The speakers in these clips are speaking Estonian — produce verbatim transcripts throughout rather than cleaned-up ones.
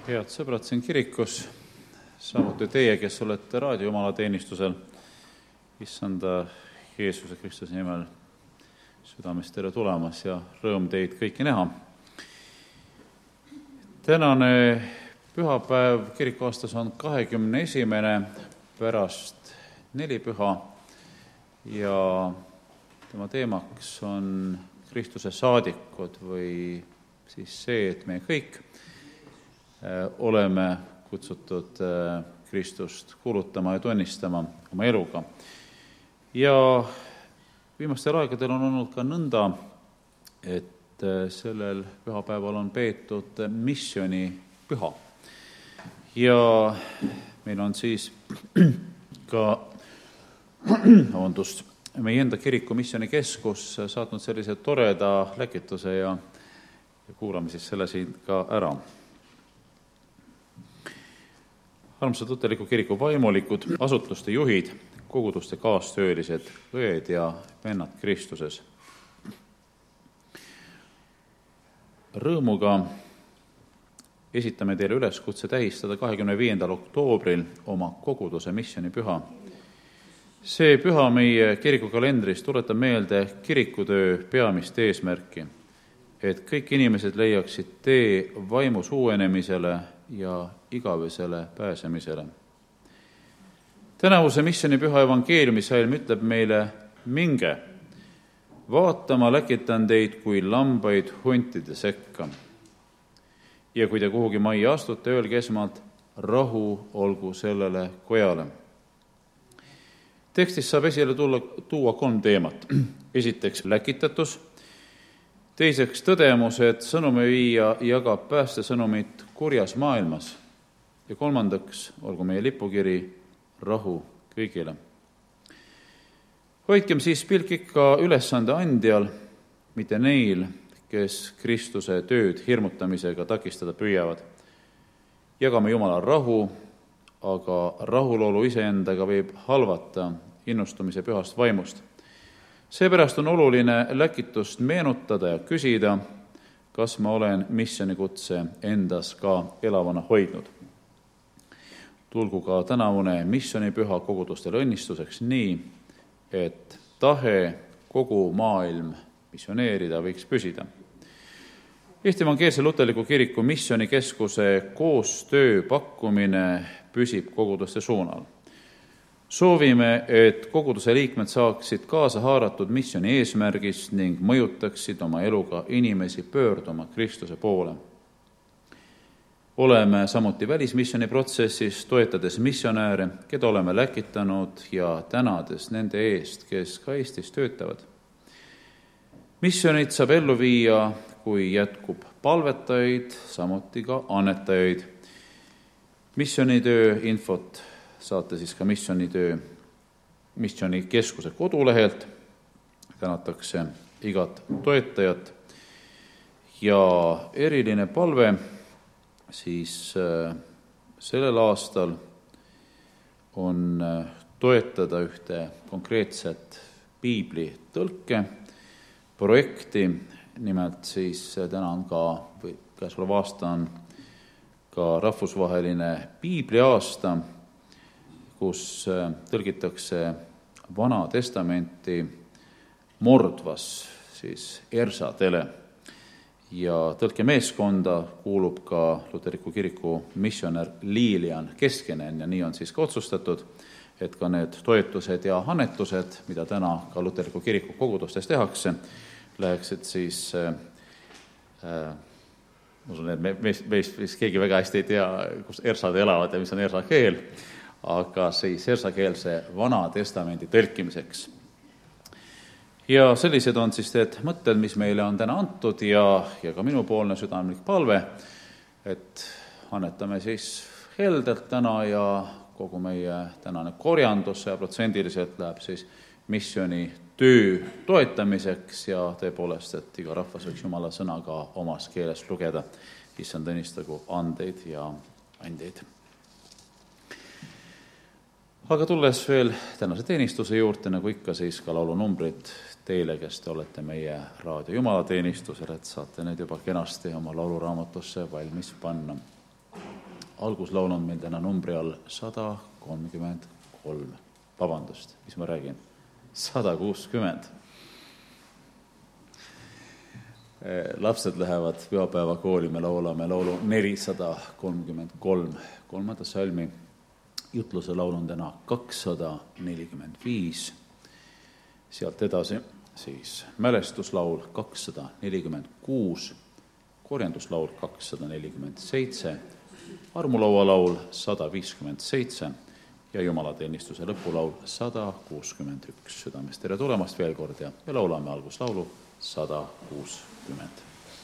Head sõbrad siin kirikus, samuti teie, kes olete raadiojumalateenistusel, issanda Jeesuse Kristuse nimel südamest tere tulemas ja rõõm teid kõiki näha. Tänane pühapäev kirikuaastas on kahekümne esimene pärast nelipüha ja tema teemaks on Kristuse saadikud või siis see, et me kõik oleme kutsutud Kristust kuulutama ja tunnistama oma eluga. Ja viimastel aegadel on olnud ka nõnda, et sellel pühapäeval on peetud missionipüha. Ja meil on siis ka vabandust, meie enda kiriku missionikeskus saatnud sellise toreda läkituse ja, ja kuulame siis selle siin ka ära. Armsad Luterliku kiriku vaimulikud, asutuste juhid, koguduste kaastöölised, õed ja vennad Kristuses. Rõõmuga esitame teile üleskutse tähistada kahekümne viiendal oktoobril oma koguduse missionipüha. See püha meie kirikukalendris tuletab meelde kirikutöö peamist eesmärki, et kõik inimesed leiaksid tee vaimu suurenemisele ja igavesele pääsemisele. Tänavuse missionipüha evangeeliumi salm ütleb meile, minge, vaatama läkitan teid kui lambaid huntide sekka. Ja kui te kuhugi majja astute, öelge esmalt, rahu olgu sellele kojale. Tekstis saab esile tulla, tuua kolm teemat. Esiteks läkitatus, teiseks tõdemus, et sõnumiviija jagab päästesõnumit kurjas maailmas ja kolmandaks olgu meie lipukiri rahu kõigile. Hoidkem siis pilk ikka ülesande andjal, mitte neil, kes Kristuse tööd hirmutamisega takistada püüavad. Jagame Jumala rahu, aga rahulolu iseendaga võib halvata innustumise pühast vaimust. Seepärast on oluline läkitust meenutada ja küsida, kas ma olen missionikutse endas ka elavana hoidnud. Tulgu ka tänavune missionipüha kogudustele õnnistuseks nii, et tahe kogu maailm missioneerida võiks püsida. Eesti Evangeelse Luterliku kiriku missionikeskuse koostöö pakkumine püsib koguduste suunal. Soovime, et koguduse liikmed saaksid kaasa haaratud missioni eesmärgist ning mõjutaksid oma eluga inimesi pöörduma Kristuse poole. Oleme samuti välismissioni protsessis, toetades missionääre, keda oleme läkitanud ja tänades nende eest, kes ka Eestis töötavad. Missionit saab ellu viia, kui jätkub palvetajaid, samuti ka annetajaid. Missionitöö infot saate siis ka missionitöö missionikeskuse kodulehelt. Tänatakse igat toetajat ja eriline palve siis sellel aastal on toetada ühte konkreetset piibli tõlke projekti. Nimelt siis täna on ka, või käesolev aasta on ka rahvusvaheline piibliaasta, kus tõlgitakse Vana Testamenti Mordvas, siis Ersa tele. Ja tõlkemeeskonda kuulub ka Luteriku kiriku missionär Liilian Keskinen ja nii on siis ka otsustatud, et ka need toetused ja annetused, mida täna ka Luteriku kiriku kogudustes tehakse, läheksid siis, äh, usun, et me, meist, meist, meist keegi väga hästi ei tea, kus ersad elavad ja mis on ersa keel, aga siis ersakeelse Vana Testamendi tõlkimiseks. Ja sellised on siis need mõtted, mis meile on täna antud ja, ja ka minupoolne südamlik palve, et annetame siis heldelt täna ja kogu meie tänane korjandus sajaprotsendiliselt läheb siis missioni töö toetamiseks ja tõepoolest, et iga rahvas võiks Jumala sõna ka omas keeles lugeda. Issand õnnistagu andeid ja andjaid. Aga tulles veel tänase teenistuse juurde, nagu ikka siis ka laulunumbrid teile, kes te olete meie raadio jumalateenistusel, et saate need juba kenasti oma lauluraamatusse valmis panna. alguslaul on meil täna numbri all sada kolmkümmend kolm. Vabandust, mis ma räägin? sada kuuskümmend. Lapsed lähevad pühapäeva kooli, me laulame laulu nelisada kolmkümmend kolm. Kolmanda salmi jutluse laul on täna kakssada nelikümmend viis. Sealt edasi siis mälestuslaul kakssada nelikümmend kuus, korjanduslaul kakssada nelikümmend seitse, armulaualaul sada viiskümmend seitse ja jumalateenistuse lõpulaul sada kuuskümmend üks. Südamest tere tulemast veel kord ja, ja laulame alguslaulu sada kuuskümmend.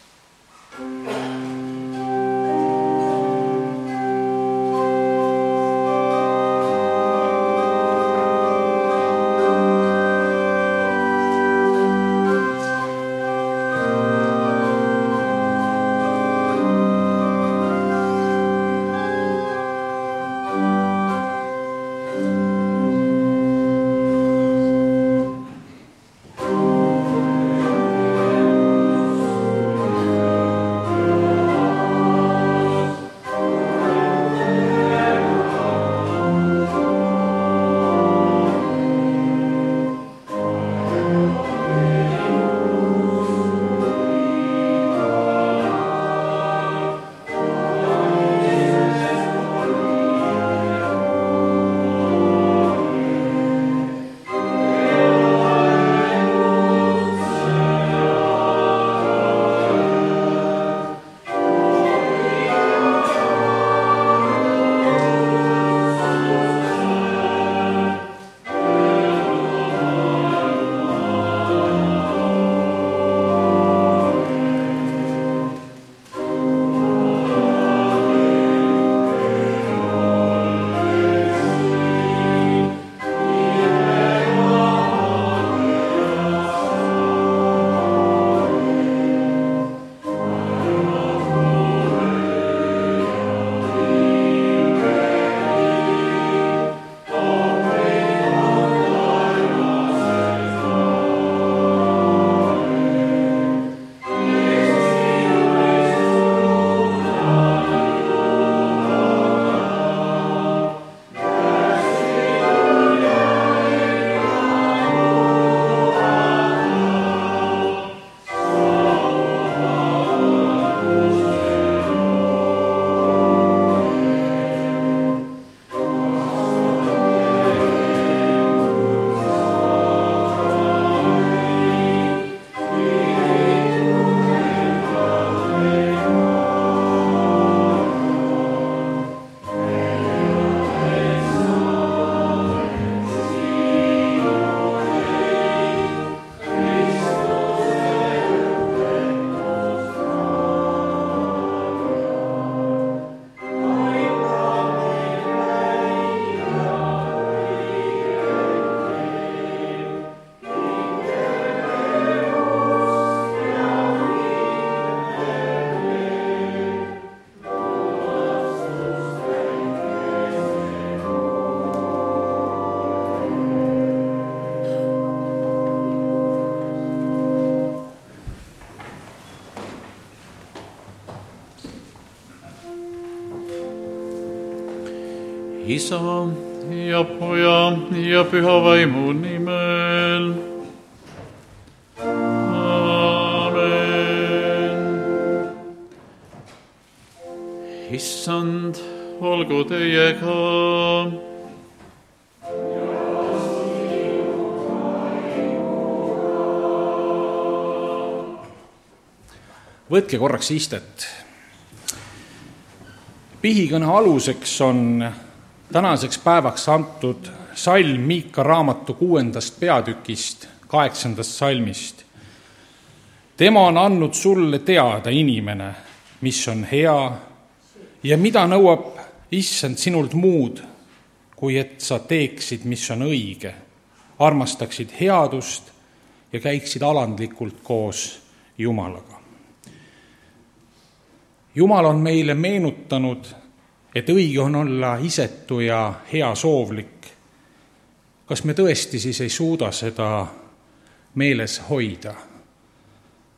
Isa ja Poja ja Püha Vaimu nimel. Aamen. Issand, olgu teiega. Võtke korraks istet. Pihikõne aluseks on tänaseks päevaks antud salm Miika raamatu kuuendast peatükist, kaheksandast salmist. Tema on andnud sulle teada, inimene, mis on hea ja mida nõuab Issand sinult muud, kui et sa teeksid, mis on õige, armastaksid headust ja käiksid alandlikult koos Jumalaga. Jumal on meile meenutanud, et õige on olla isetu ja hea soovlik. Kas me tõesti siis ei suuda seda meeles hoida?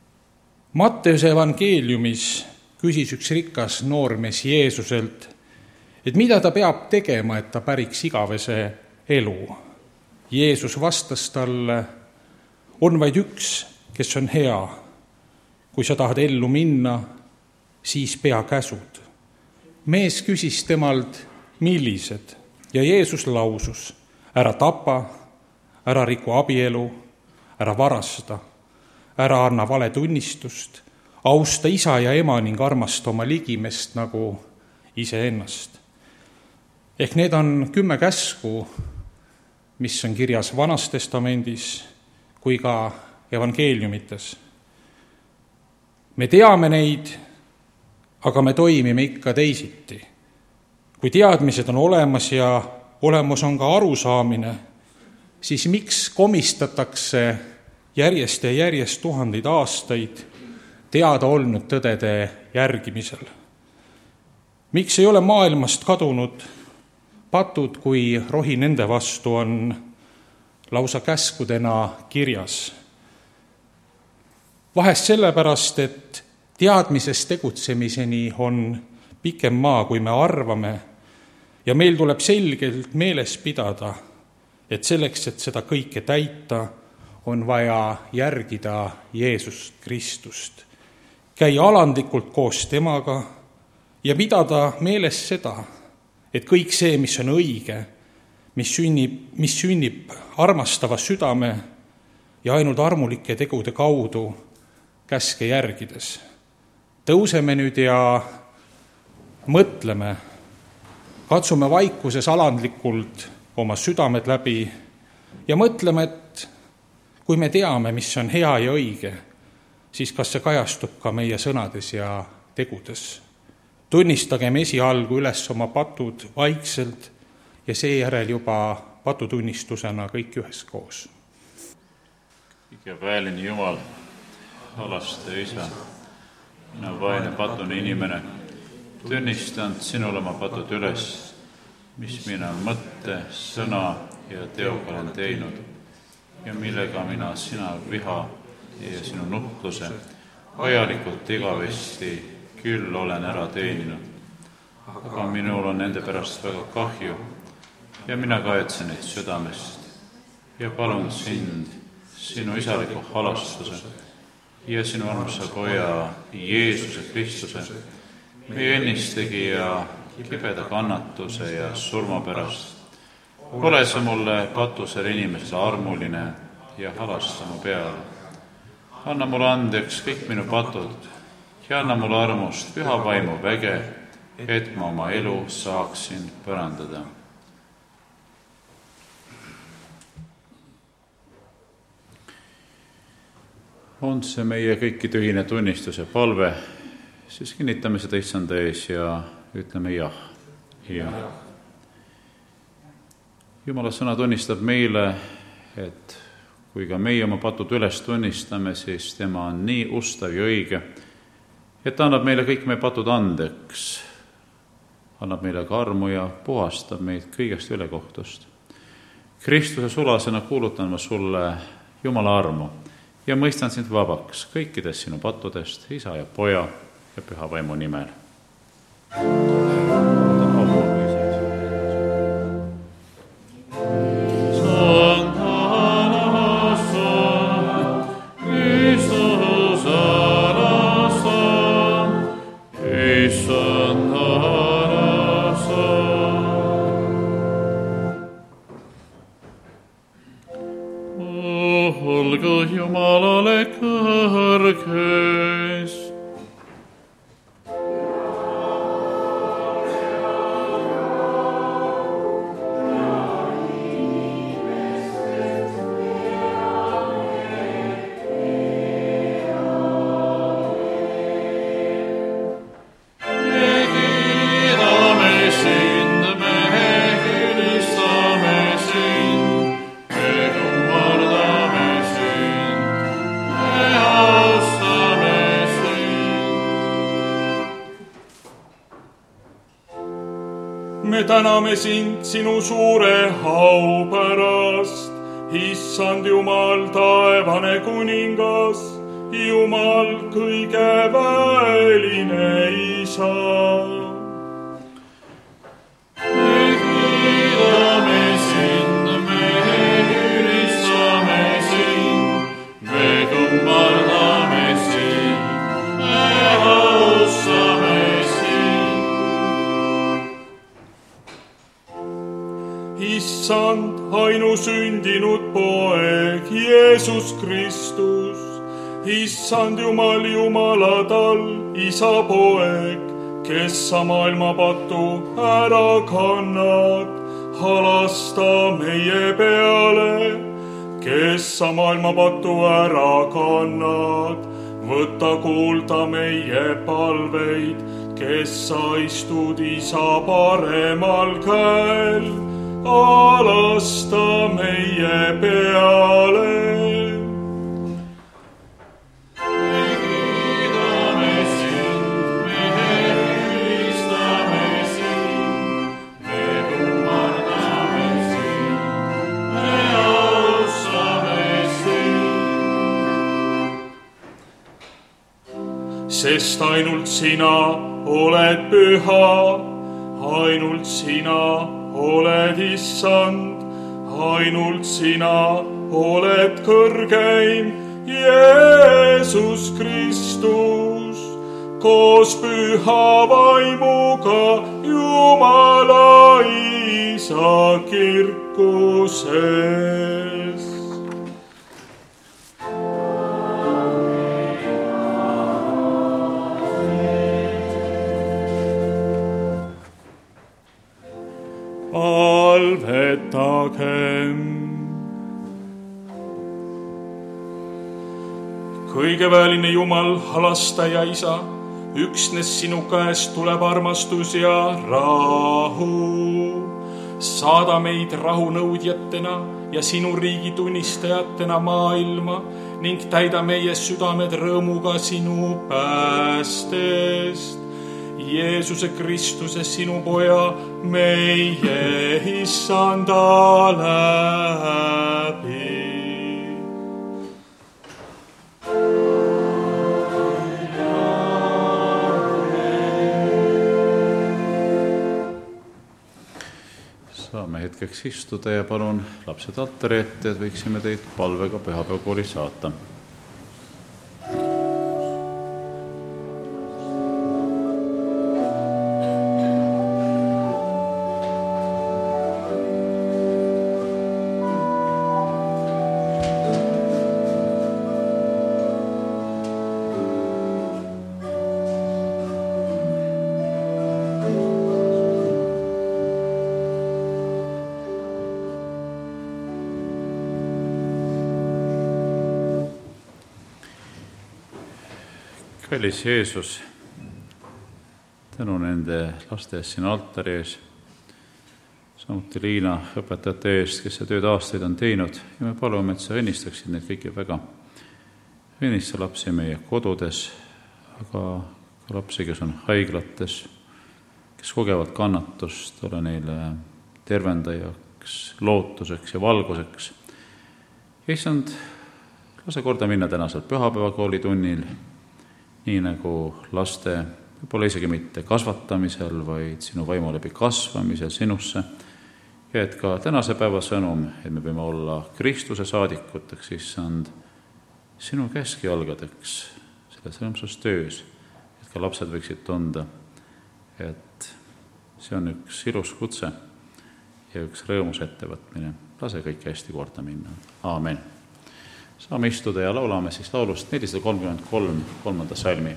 Matteuse evangeeliumis küsis üks rikas noormees Jeesuselt, et mida ta peab tegema, et ta päriks igavese elu. Jeesus vastas talle, on vaid üks, kes on hea. Kui sa tahad ellu minna, siis pea käsud. Mees küsis temalt, millised, ja Jeesus lausus, ära tapa, ära riku abielu, ära varasta, ära anna vale tunnistust, austa isa ja ema ning armasta oma ligimest nagu iseennast. Ehk need on kümme käsku, mis on kirjas Vanas Testamendis kui ka evangeeliumites. Me teame neid, aga me toimime ikka teisiti. Kui teadmised on olemas ja olemas on ka arusaamine, siis miks komistatakse järjest ja järjest tuhandeid aastaid teada olnud tõdede järgimisel? Miks ei ole maailmast kadunud patud, kui rohi nende vastu on lausa käskudena kirjas? Vahest sellepärast, et teadmises tegutsemiseni on pikem maa, kui me arvame, ja meil tuleb selgelt meeles pidada, et selleks, et seda kõike täita, on vaja järgida Jeesust Kristust, käia alandlikult koos temaga ja pidada meeles seda, et kõik see, mis on õige, mis sünnib, mis sünnib armastava südame ja ainult armulike tegude kaudu käske järgides. Tõuseme nüüd ja mõtleme, katsume vaikuses alandlikult oma südamed läbi ja mõtleme, et kui me teame, mis on hea ja õige, siis kas see kajastub ka meie sõnades ja tegudes. Tunnistagem esialgu üles oma patud vaikselt ja seejärel juba patutunnistusena kõik üheskoos. Kõige väeline Jumal, alaste isa, mina vaene patune inimene, tunnistan sinule oma patud üles, mis mina mõtte, sõna ja teoga olen teinud ja millega mina sina viha ja sinu nuhtluse vajalikult igavesti küll olen ära teeninud. Aga minul on nende pärast väga kahju ja mina kahetsen neid südamest ja palun sind, sinu isaliku halastuse ja sinu armsa poja Jeesuse Kristuse, meie õnnistegija kibeda kannatuse ja surma pärast. Ole sa mulle patusel inimesele armuline ja halasta mu peale. Anna mulle andeks kõik minu patud ja anna mulle armust püha vaimu väge, et ma oma elu saaksin pärandada. On see meie kõikide ühine tunnistus ja palve, siis kinnitame seda issanda ees ja ütleme jah. Ja. Jumala sõna tunnistab meile, et kui ka meie oma patud üles tunnistame, siis tema on nii ustav ja õige, et annab meile kõik meie patud andeks, annab meile ka armu ja puhastab meid kõigest ülekohtust. Kristuse sulasena kuulutan ma sulle Jumala armu ja mõistan sind vabaks kõikidest sinu pattudest, isa ja poja ja püha vaimu nimel. Jumalale kõrges. Me täname sind sinu suure au pärast, issand Jumal, taevane kuningas, Jumal kõige väeline isa. Issand, ainusündinud poeg, Jeesus Kristus, Issand Jumal, Jumala tal, Isa poeg, kes sa maailma patu ära kannad, halasta meie peale, kes sa maailma patu ära kannad, võta kuulda meie palveid, kes sa istud Isa paremal käel, alasta meie peale. Me kiidame sind, me ülistame sind, me kummardame sind, me austame sind. Sest ainult sina oled püha, ainult sina oled Issand, ainult sina oled kõrgeim, Jeesus Kristus, koos püha vaimuga Jumala Isa kirkuses. Palvetagem. Kõigeväeline Jumal, halastaja Isa, üksnes sinu käest tuleb armastus ja rahu. Saada meid rahunõudjatena ja sinu riigi tunnistajatena maailma ning täida meie südamed rõõmuga sinu päästest. Jeesuse Kristuse, sinu poja, meie Issanda läbi. Saame hetkeks istuda ja palun lapsed altari ette, et võiksime teid palvega pühapäevakooli saata. Kallis Jeesus, tänu nende laste eest siin altari ees, samuti Liina õpetajate eest, kes see tööd aastaid on teinud ja me palume, et sa õnnistaksid neid kõiki väga. Õnnista lapsi meie kodudes, aga ka lapsi, kes on haiglates, kes kogevad kannatust, ole neile tervendajaks, lootuseks ja valguseks. Ja issand, lase korda minna tänasel pühapäevakooli tunnil, nii nagu laste, võib-olla isegi mitte kasvatamisel, vaid sinu vaimu läbi kasvamisel sinusse. Ja et ka tänase päeva sõnum, et me võime olla Kristuse saadikuteks, issand, sinu keskjalgadeks selles rõõmsas töös, et ka lapsed võiksid tunda, et see on üks ilus kutse ja üks rõõmus ettevõtmine. Lase kõik hästi korda minna. Aamen. Saame istuda ja laulame siis laulust nelisada kolmkümmend kolm, kolmanda salmi.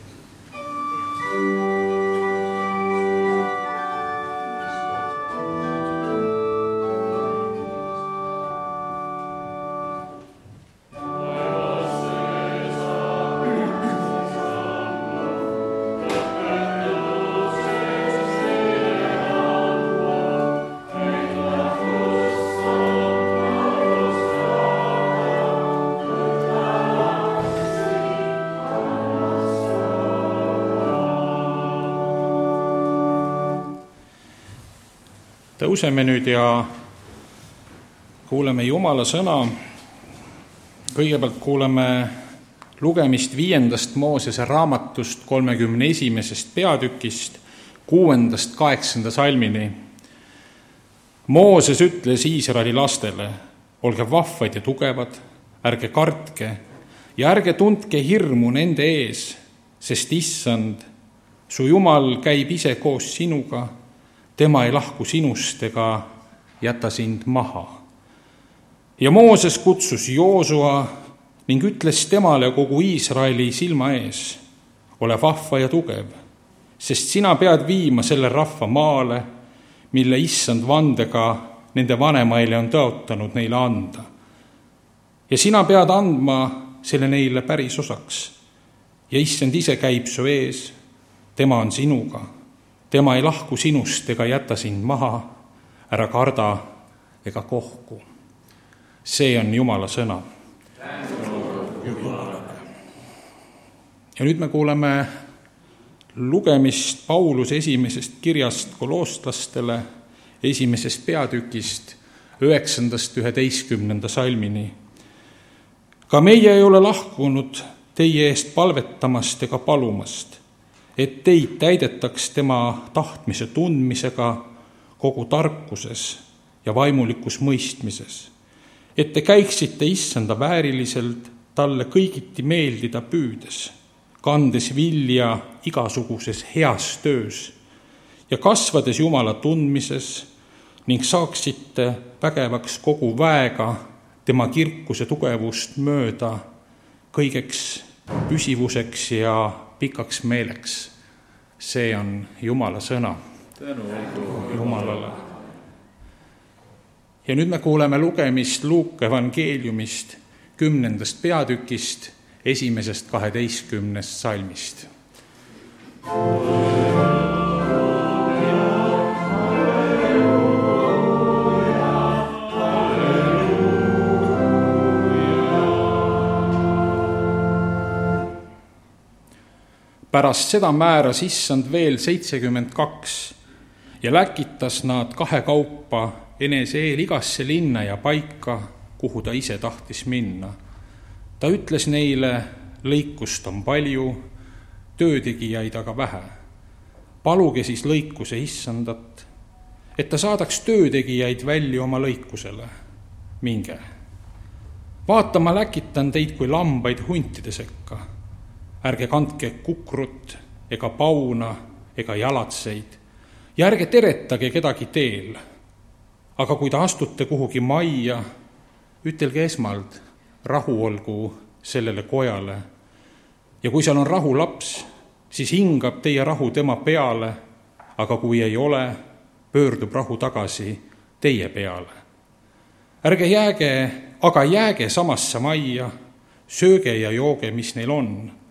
Tõuseme nüüd ja kuuleme Jumala sõna. Kõigepealt kuuleme lugemist viiendast Moosese raamatust kolmekümne esimesest peatükist kuuendast kaheksanda salmini. Mooses ütles Iisraeli lastele, olge vahvad ja tugevad, ärge kartke ja ärge tundke hirmu nende ees, sest issand, su Jumal käib ise koos sinuga, tema ei lahku sinust ega jäta sind maha. Ja Mooses kutsus Joosua ning ütles temale kogu Iisraeli silma ees, ole vahva ja tugev, sest sina pead viima selle rahva maale, mille issand vandega nende vanemaile on tõotanud neile anda. Ja sina pead andma selle neile päris osaks. Ja issand ise käib su ees, tema on sinuga, tema ei lahku sinust ega jäta sind maha, ära karda ega kohku. See on Jumala sõna. Ja nüüd me kuuleme lugemist Pauluse esimesest kirjast kolostlastele, esimesest peatükist, üheksandast üheteistkümnenda salmini. Ka meie ei ole lahkunud teie eest palvetamast ega palumast, et teid täidetaks tema tahtmise tundmisega kogu tarkuses ja vaimulikus mõistmises, et te käiksite issanda vääriliselt talle kõigiti meeldida püüdes, kandes vilja igasuguses heas töös ja kasvades Jumala tundmises ning saaksite vägevaks kogu väega tema kirkuse tugevust mööda kõigeks püsivuseks ja pikaks meeleks. See on Jumala sõna. Tänu Jumalale. Ja nüüd me kuuleme lugemist Luuka evangeeliumist kümnendast peatükist, esimesest kaheteistkümnest salmist. Pärast seda määras issand veel seitsekümmend kaks ja läkitas nad kahe kaupa enese eel igasse linna ja paika, kuhu ta ise tahtis minna. Ta ütles neile, lõikust on palju, töötegijaid aga vähe. Paluge siis lõikuse issandat, et ta saadaks töötegijaid välja oma lõikusele. Minge. Vaata, ma läkitan teid kui lambaid huntide sekka. Ärge kandke kukrut ega pauna ega jalatseid ja ärge teretage kedagi teel. Aga kui te astute kuhugi majja, ütelge esmalt, rahu olgu sellele kojale. Ja kui seal on rahu laps, siis hingab teie rahu tema peale, aga kui ei ole, pöördub rahu tagasi teie peale. Ärge jääge, aga jääge samasse majja, sööge ja jooge, mis neil on,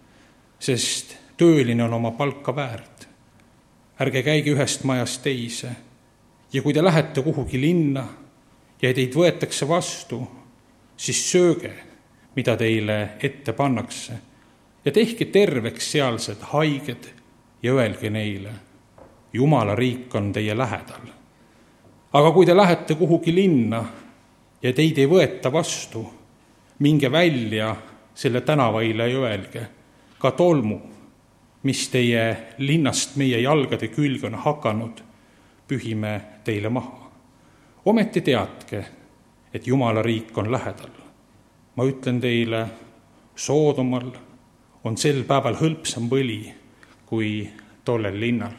sest tööline on oma palka väärt. Ärge käige ühest majast teise ja kui te lähete kuhugi linna ja teid võetakse vastu, siis sööge, mida teile ette pannakse ja tehke terveks sealsed haiged ja öelge neile, Jumala riik on teie lähedal. Aga kui te lähete kuhugi linna ja teid ei võeta vastu, minge välja selle tänavaile ja öelge, ka tolmu, mis teie linnast meie jalgade külge on hakanud, pühime teile maha. Ometi teadke, et Jumala riik on lähedal. Ma ütlen teile, Soodomal on sel päeval hõlpsam põli kui tollel linnal.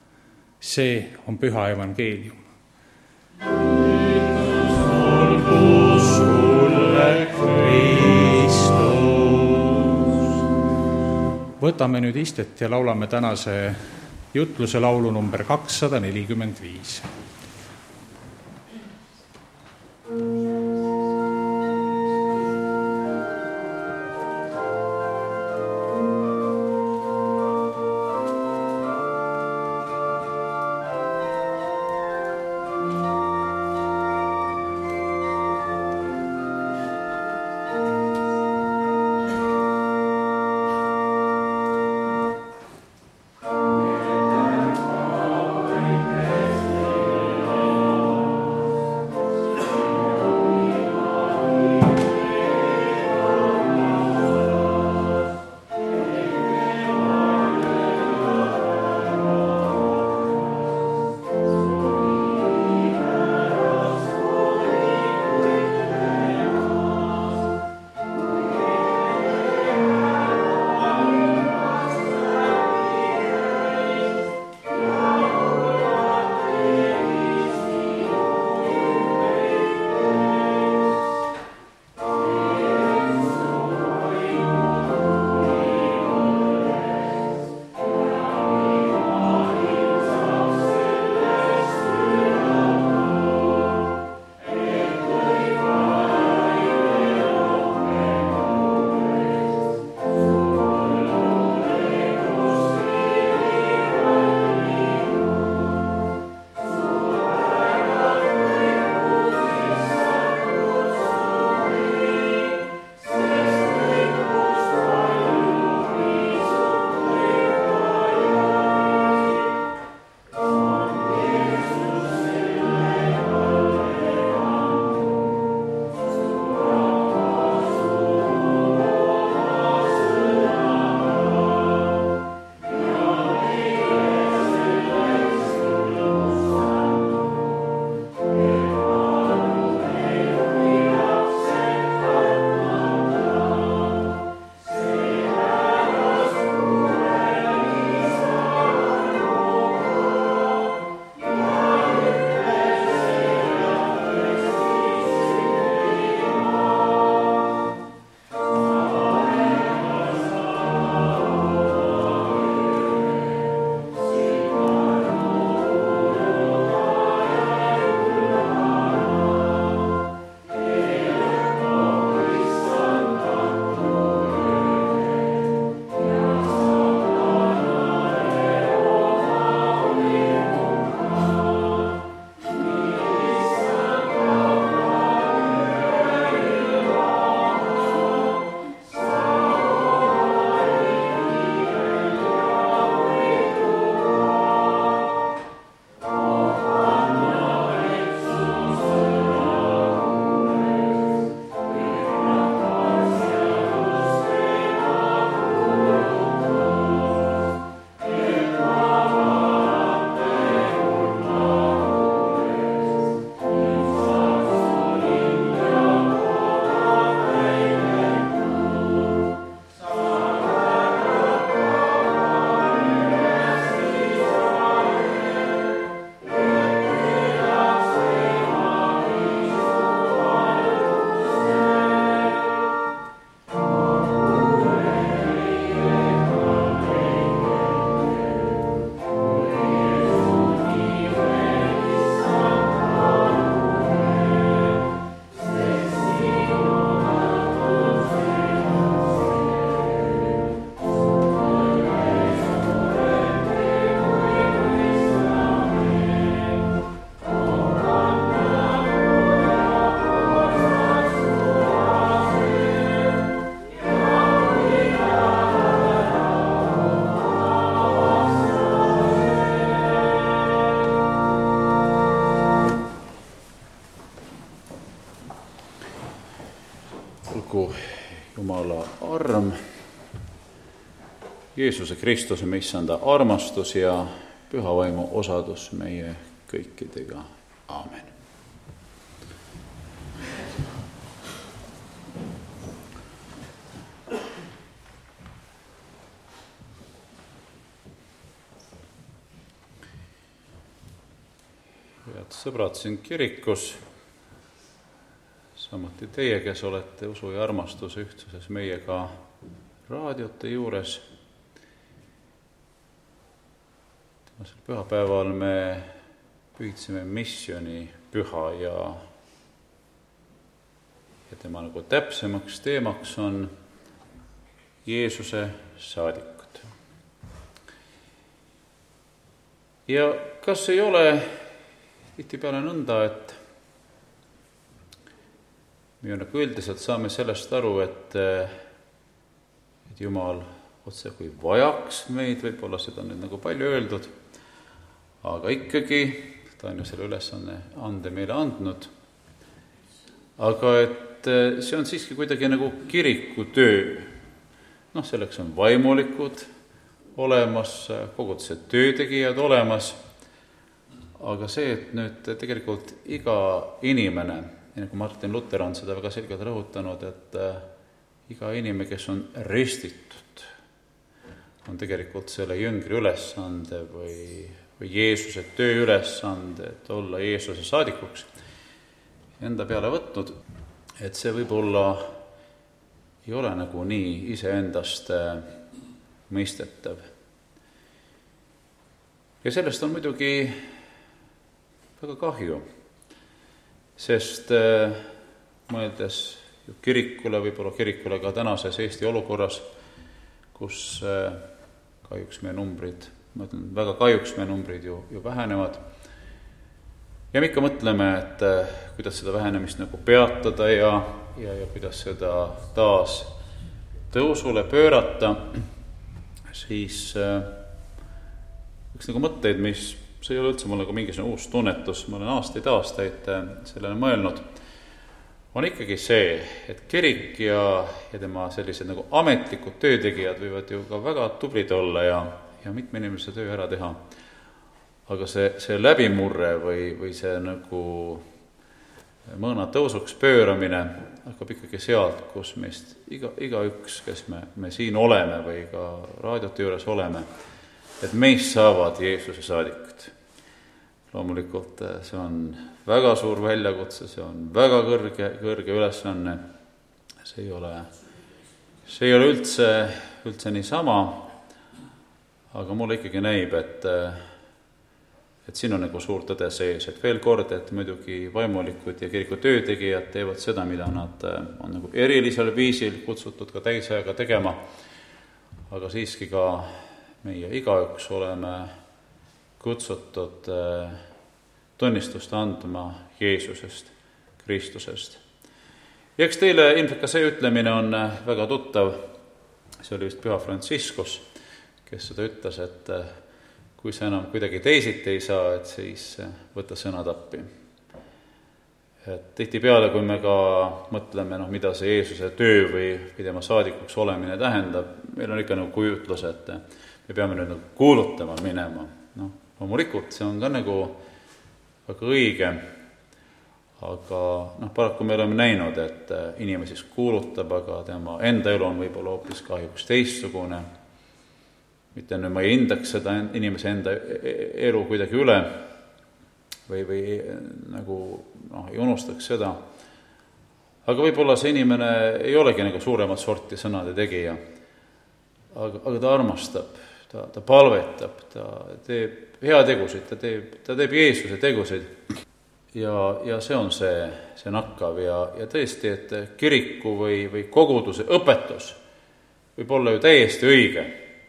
See on püha evangeelium. Võtame nüüd istet ja laulame tänase jutluse laulu number kakssada nelikümmend viis. enam Jeesuse Kristuse, me issanda armastus ja püha vaimu osadus meie kõikidega. Aamen. Head sõbrad siin kirikus, samuti teie, kes olete usu ja armastuse ühtsuses meiega raadiote juures. Tänasel pühapäeval me pühitseme missiooni püha ja, ja tema nagu täpsemaks teemaks on Jeesuse saadikud. Ja kas ei ole tihtipeale nõnda, et me nagu üldiselt saame sellest aru, et, et Jumal otse kui vajaks meid, võib-olla seda on nüüd nagu palju öeldud, aga ikkagi ta on ju selle ülesanne ande meile andnud. Aga et see on siiski kuidagi nagu kiriku töö. Noh, selleks on vaimulikud olemas, koguduse töötegijad olemas, aga see, et nüüd tegelikult iga inimene, nagu Martin Luther on seda väga selgelt rõhutanud, et iga inimene, kes on ristitud, on tegelikult selle jüngri ülesande või, või Jeesuse töö ülesande, et olla Jeesuse saadikuks enda peale võtnud, et see võib-olla ei ole nagu nii iseendast mõistetav. Ja sellest on muidugi väga kahju, sest mõeldes kirikule, võib-olla kirikule ka tänases Eesti olukorras, kus kahjuks meie numbrid, ma ütlen, väga kahjuks meie numbrid ju, ju vähenevad. Ja me ikka mõtleme, et kuidas seda vähenemist nagu peatada ja, ja, ja kuidas seda taas tõusule pöörata, siis üks nagu mõtteid, mis see ei ole üldse mul nagu mingisugune uus tunnetus, ma olen aastaid aastaid sellele mõelnud, on ikkagi see, et kirik ja, ja tema sellised nagu ametlikud töötegijad võivad ju ka väga tublid olla ja, ja mitme inimese töö ära teha. Aga see, see läbimurre või, või see nagu mõõna tõusuks pööramine hakkab ikkagi sealt, kus meist iga, igaüks, kes me, me siin oleme või ka raadiote juures oleme, et meist saavad Jeesuse saadikud. Loomulikult see on väga suur väljakutse, see on väga kõrge, kõrge ülesanne. See ei ole, see ei ole üldse, üldse nii sama, aga mulle ikkagi näib, et, et siin on nagu suur tõde sees, et veel kord, et muidugi vaimulikud ja kiriku töötegijad teevad seda, mida nad on nagu erilisel viisil kutsutud ka täisajaga tegema, aga siiski ka meie igaüks oleme kutsutud tunnistust andma Jeesusest, Kristusest. Ja eks teile ilmselt ka see ütlemine on väga tuttav, see oli vist püha Franciscus, kes seda ütles, et kui sa enam kuidagi teisiti ei saa, et siis võta sõnad appi. Et tihtipeale, kui me ka mõtleme, no, mida see Jeesuse töö või, või tema saadikuks olemine tähendab, meil on ikka nagu kujutlus, et me peame nüüd nagu kuulutama minema. No, loomulikult see on ka nagu väga õige, aga noh, paraku me oleme näinud, et inimesi kuulutab, aga tema enda elu on võib-olla hoopis kahjuks teistsugune. Mitte nüüd ma ei hindaks seda inimese enda elu kuidagi üle või, või nagu noh, ei unustaks seda. Aga võib-olla see inimene ei olegi nagu suuremat sorti sõnade tegija, aga, aga ta armastab. Ta, ta palvetab, ta teeb heategusid, ta teeb, ta teeb Jeesuse tegusid ja, ja see on see, see nakkav ja, ja tõesti, et kiriku või, või koguduse õpetus võib olla ju täiesti õige,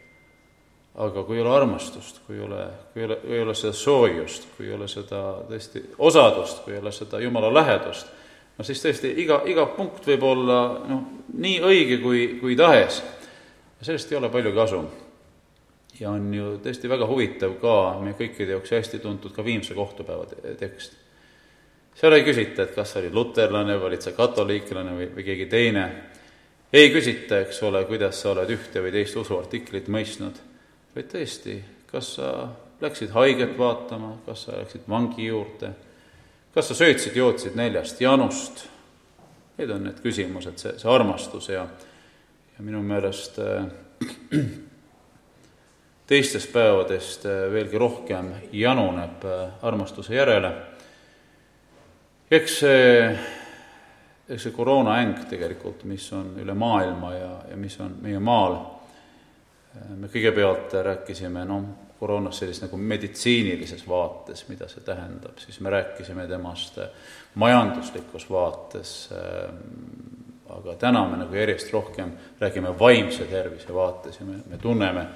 aga kui ei ole armastust, kui ei ole, kui ei ole, kui ei ole seda soojust, kui ei ole seda tõesti osadust, kui ei ole seda Jumala lähedust, no siis tõesti iga, iga punkt võib olla no, nii õige kui, kui tahes ja sellest ei ole palju kasu. Ja on ju tõesti väga huvitav ka meie kõikide jaoks hästi tuntud ka Viimse kohtupäeva tekst. Seal ei küsita, et kas oli luterlane või olid see katoliiklane või, või keegi teine. ei küsita, eks ole, kuidas sa oled ühte või teist usuartiklit mõistnud, vaid tõesti, kas sa läksid haiget vaatama, kas sa läksid vangi juurde, kas sa söötsid, jootsid neljast janust. Need on need küsimused, see, see armastus ja, ja minu meelest äh, teistest päevadest äh, veelgi rohkem januneb äh, armastuse järele. Eks see, eks see koroonaäng tegelikult, mis on üle maailma ja, ja mis on meie maal, me kõigepealt rääkisime no, koroonast sellist nagu meditsiinilises vaates, mida see tähendab, siis me rääkisime temast majanduslikus vaates, aga täna me nagu järjest rohkem räägime vaimse tervise vaates ja me, me tunneme,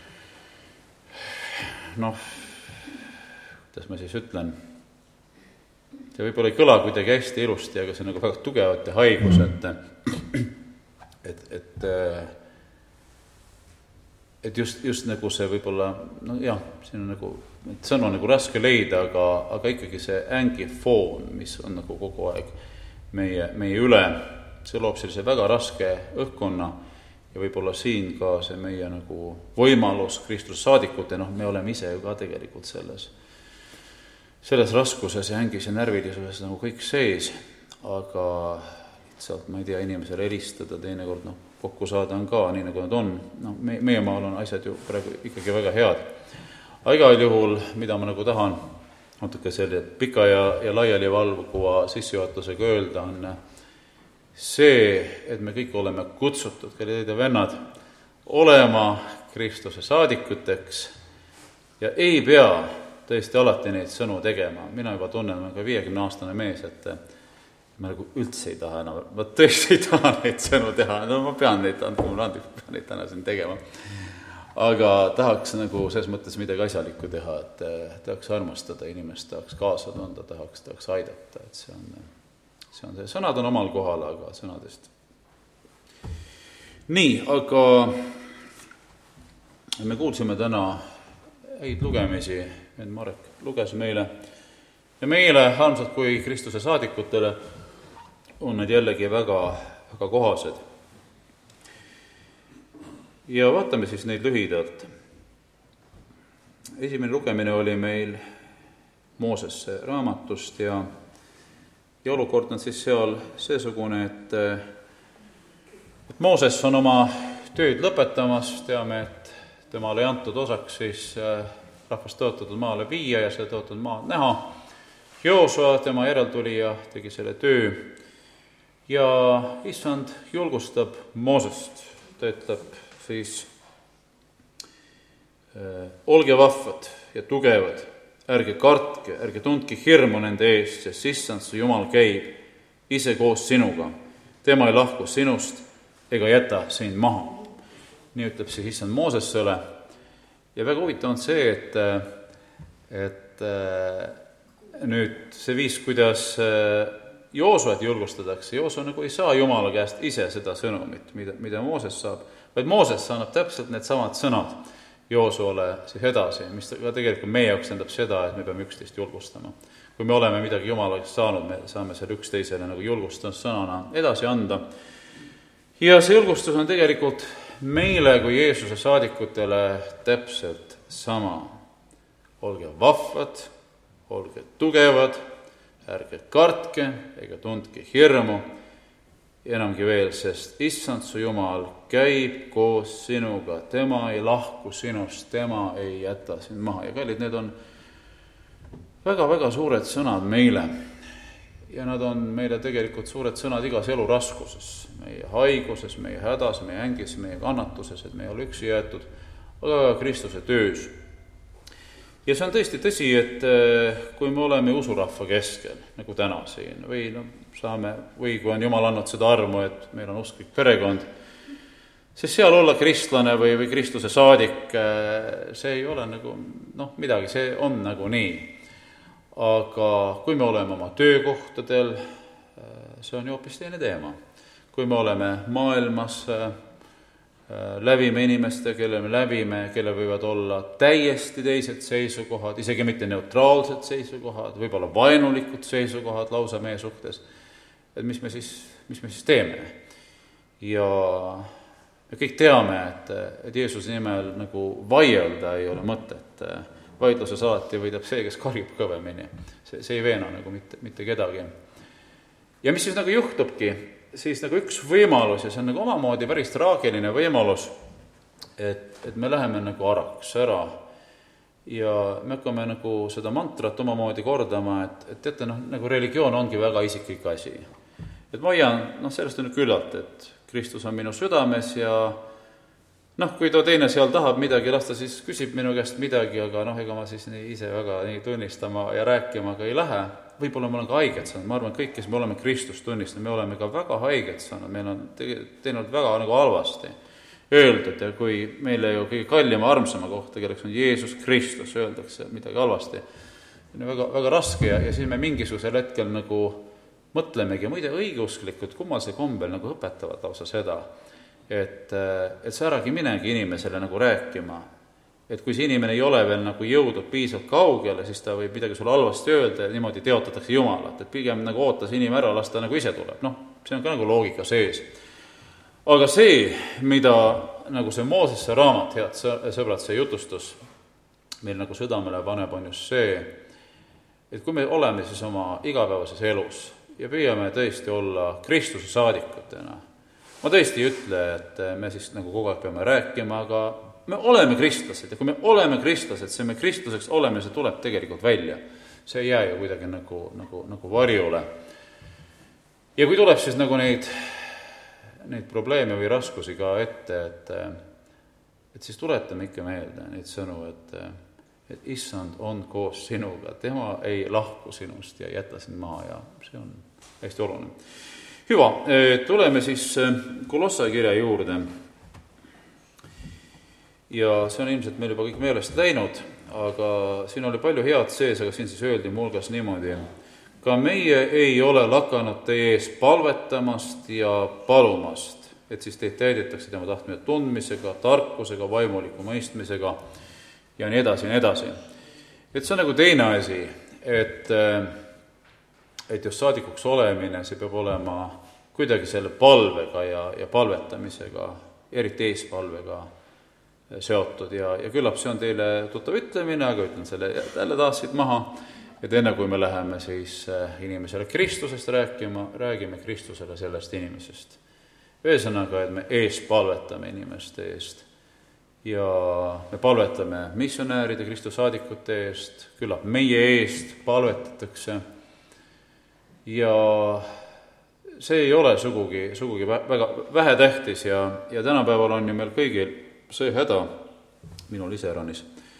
noh, kuidas ma siis ütlen, see võib-olla ei kõla kuidagi hästi ilusti, aga see on nagu väga tugevate haigus, et, et, et et just, just nagu see võib-olla, no jah, siin on nagu, et sõnu on nagu raske leida, aga, aga ikkagi see ängi foon, mis on nagu kogu aeg meie, meie üle, see loob sellise väga raske õhkkonna ja võib-olla siin ka see meie nagu võimalus Kristuse saadikute, noh, me oleme ise ju ka tegelikult selles, selles raskuses ja ängis ja närvilisuses nagu kõik sees, aga lihtsalt, ma ei tea, inimesele helistada teinekord, noh, kokku saada on ka, nii nagu nad on. No, me, meie maal on asjad ju praegu ikkagi väga head. Aga igal juhul, mida ma nagu tahan natuke selle pika ja, ja laiali valguva sissejuhatusega öelda, on see, et me kõik oleme kutsutud, kallid ja vennad, olema Kristuse saadikuteks ja ei pea tõesti alati neid sõnu tegema. Mina juba tunnen, ma ka viiekümne aastane mees, et ma nagu üldse ei taha enam, ma tõesti ei taha neid sõnu teha, no ma pean neid, andke mulle andeks, ma pean neid täna siin tegema. Aga tahaks nagu selles mõttes midagi asjalikku teha, et tahaks armastada inimest, tahaks kaasa tunda, tahaks, tahaks aidata, et see on, see on see, sõnad on omal kohal, aga sõnadest. Nii, aga me kuulsime täna häid lugemisi, et Marek luges meile ja meile, armsad kui Kristuse saadikutele, on need jällegi väga, väga kohased. Ja vaatame siis neid lühidalt. Esimene lugemine oli meil Moosesse raamatust ja, ja olukord on siis seal seesugune, et, et Mooses on oma tööd lõpetamas, teame, et temale ei antud osaks siis rahvast tõotatud maale viia ja seda tõotatud maad näha. Joosua, tema järeltulija, tegi selle töö ja issand julgustab Moosest, ta ütleb siis äh, olge vahvad ja tugevad, ärge kartke, ärge tundke hirmu nende eest, sest issand su Jumal käib ise koos sinuga, tema ei lahku sinust ega jäta sind maha. Nii ütleb siis issand Moosesele ja väga huvitav on see, et, et nüüd see viis, kuidas Joosuat julgustatakse, Joosua nagu ei saa Jumala käest ise seda sõnumit, mida, mida Mooses saab, vaid Mooses annab täpselt need samad sõnad Joosuale siis edasi, mis ka tegelikult meie jaoks tähendab seda, et me peame üksteist julgustama. Kui me oleme midagi Jumala käest saanud, me saame selle üksteisele nagu julgustussõnana edasi anda. Ja see julgustus on tegelikult meile kui Jeesuse saadikutele täpselt sama. Olge vahvad, olge tugevad, ärge kartke ega tundke hirmu, enamgi veel, sest issand su Jumal käib koos sinuga, tema ei lahku sinust, tema ei jäta sind maha. Ja kallid, need on väga-väga suured sõnad meile ja nad on meile tegelikult suured sõnad igas elu raskuses, meie haiguses, meie hädas, meie ängis, meie kannatuses, et me ei ole üksi jäetud, aga ka Kristuse töös. Ja see on tõesti tõsi, et kui me oleme usurahva keskel, nagu täna siin, või, no, saame, või kui on Jumal andnud seda armu, et meil on usklik perekond, siis seal olla kristlane või, või Kristuse saadik, see ei ole nagu, noh, midagi, see on nagu nii. Aga kui me oleme oma töökohtadel, see on ju hoopis teine teema. Kui me oleme maailmas, lävime inimeste, kelle me lävime, kelle võivad olla täiesti teised seisukohad, isegi mitte neutraalsed seisukohad, võib-olla vainulikud seisukohad lausa meie suhtes, et mis me siis, mis me siis teeme. ja me kõik teame, et, et Jeesuse nimel nagu vaielda ei ole mõtet. Vaidluses alati võidab see, kes karjub kõvemini. See, see ei veena nagu mitte, mitte kedagi. Ja mis siis nagu juhtubki, siis nagu üks võimalus, ja see on nagu omamoodi päris traagiline võimalus, et, et me läheme nagu araks ära ja me hakkame nagu seda mantrat omamoodi kordama, et, et teate, noh, nagu religioon ongi väga isiklik asi. Et ma hoian, noh, sellest on küllalt, et Kristus on minu südames ja noh, kui too teine seal tahab midagi lasta, siis küsib minu käest midagi, aga noh, ega ma siis nii ise väga nii tunnistama ja rääkima ka ei lähe. Võib-olla ma olen ka haiget saanud, ma arvan, et kõik, kes me oleme Kristust tunnistanud, me oleme ka väga haiget saanud, meil on teinud väga nagu halvasti öeldud ja kui meile ju kõige kallima armsama kohta, kelleks on Jeesus Kristus, öeldakse midagi halvasti, on väga, väga raske ja, ja siis me mingisugusel hetkel nagu mõtlemegi, muide õigeusklikud kummalise kombel nagu õpetavad lausa seda, et, et sa äragi minegi inimesele nagu rääkima, et kui see inimene ei ole veel nagu jõudnud piisavalt kaugele, siis ta võib midagi sulle halvasti öelda ja niimoodi teotatakse Jumalat, et pigem nagu oota see inimene ära, las ta nagu ise tuleb, noh, see on ka nagu loogika sees. Aga see, mida nagu see Moosesse raamat, head sõbrad, see jutustus meil nagu südamele paneb, on just see, et kui me oleme siis oma igapäevases elus ja püüame tõesti olla Kristuse saadikutena, ma tõesti ei ütle, et me siis nagu kogu aeg peame rääkima, aga me oleme kristlased ja kui me oleme kristlased, see me kristlaseks oleme, see tuleb tegelikult välja. See ei jää ju kuidagi nagu, nagu, nagu varjule. Ja kui tuleb siis nagu neid, neid probleeme või raskusi ka ette, et, et siis tuletame ikka meelde neid sõnu, et, et issand on koos sinuga, tema ei lahku sinust ja jäta sind maha ja see on hästi oluline. Hüva, tuleme siis Kolossa kirja juurde. Ja see on ilmselt meil juba kõik meelest läinud, aga siin oli palju head sees, aga siin siis öeldi muuhulgas niimoodi. Ka meie ei ole lakanud teie ees palvetamast ja palumast, et siis teid täidetakse tema tahtmise tundmisega, tarkusega, vaimuliku mõistmisega ja nii edasi ja nii edasi. Et see on nagu teine asi, et, et just saadikuks olemine, see peab olema kuidagi selle palvega ja, ja palvetamisega, eriti eespalvega seotud ja, ja küllap see on teile tuttav ütlemine, aga ütlen selle jälle taas siit maha, et enne kui me läheme siis inimesele Kristusest rääkima, räägime Kristusele sellest inimesest. Ühesõnaga, et me ees palvetame inimeste eest ja me palvetame missionääride Kristussaadikute eest, küllap meie eest palvetatakse ja see ei ole sugugi, sugugi väga vähetähtis ja, ja tänapäeval on ju meil kõigil see häda, minul iseäranis.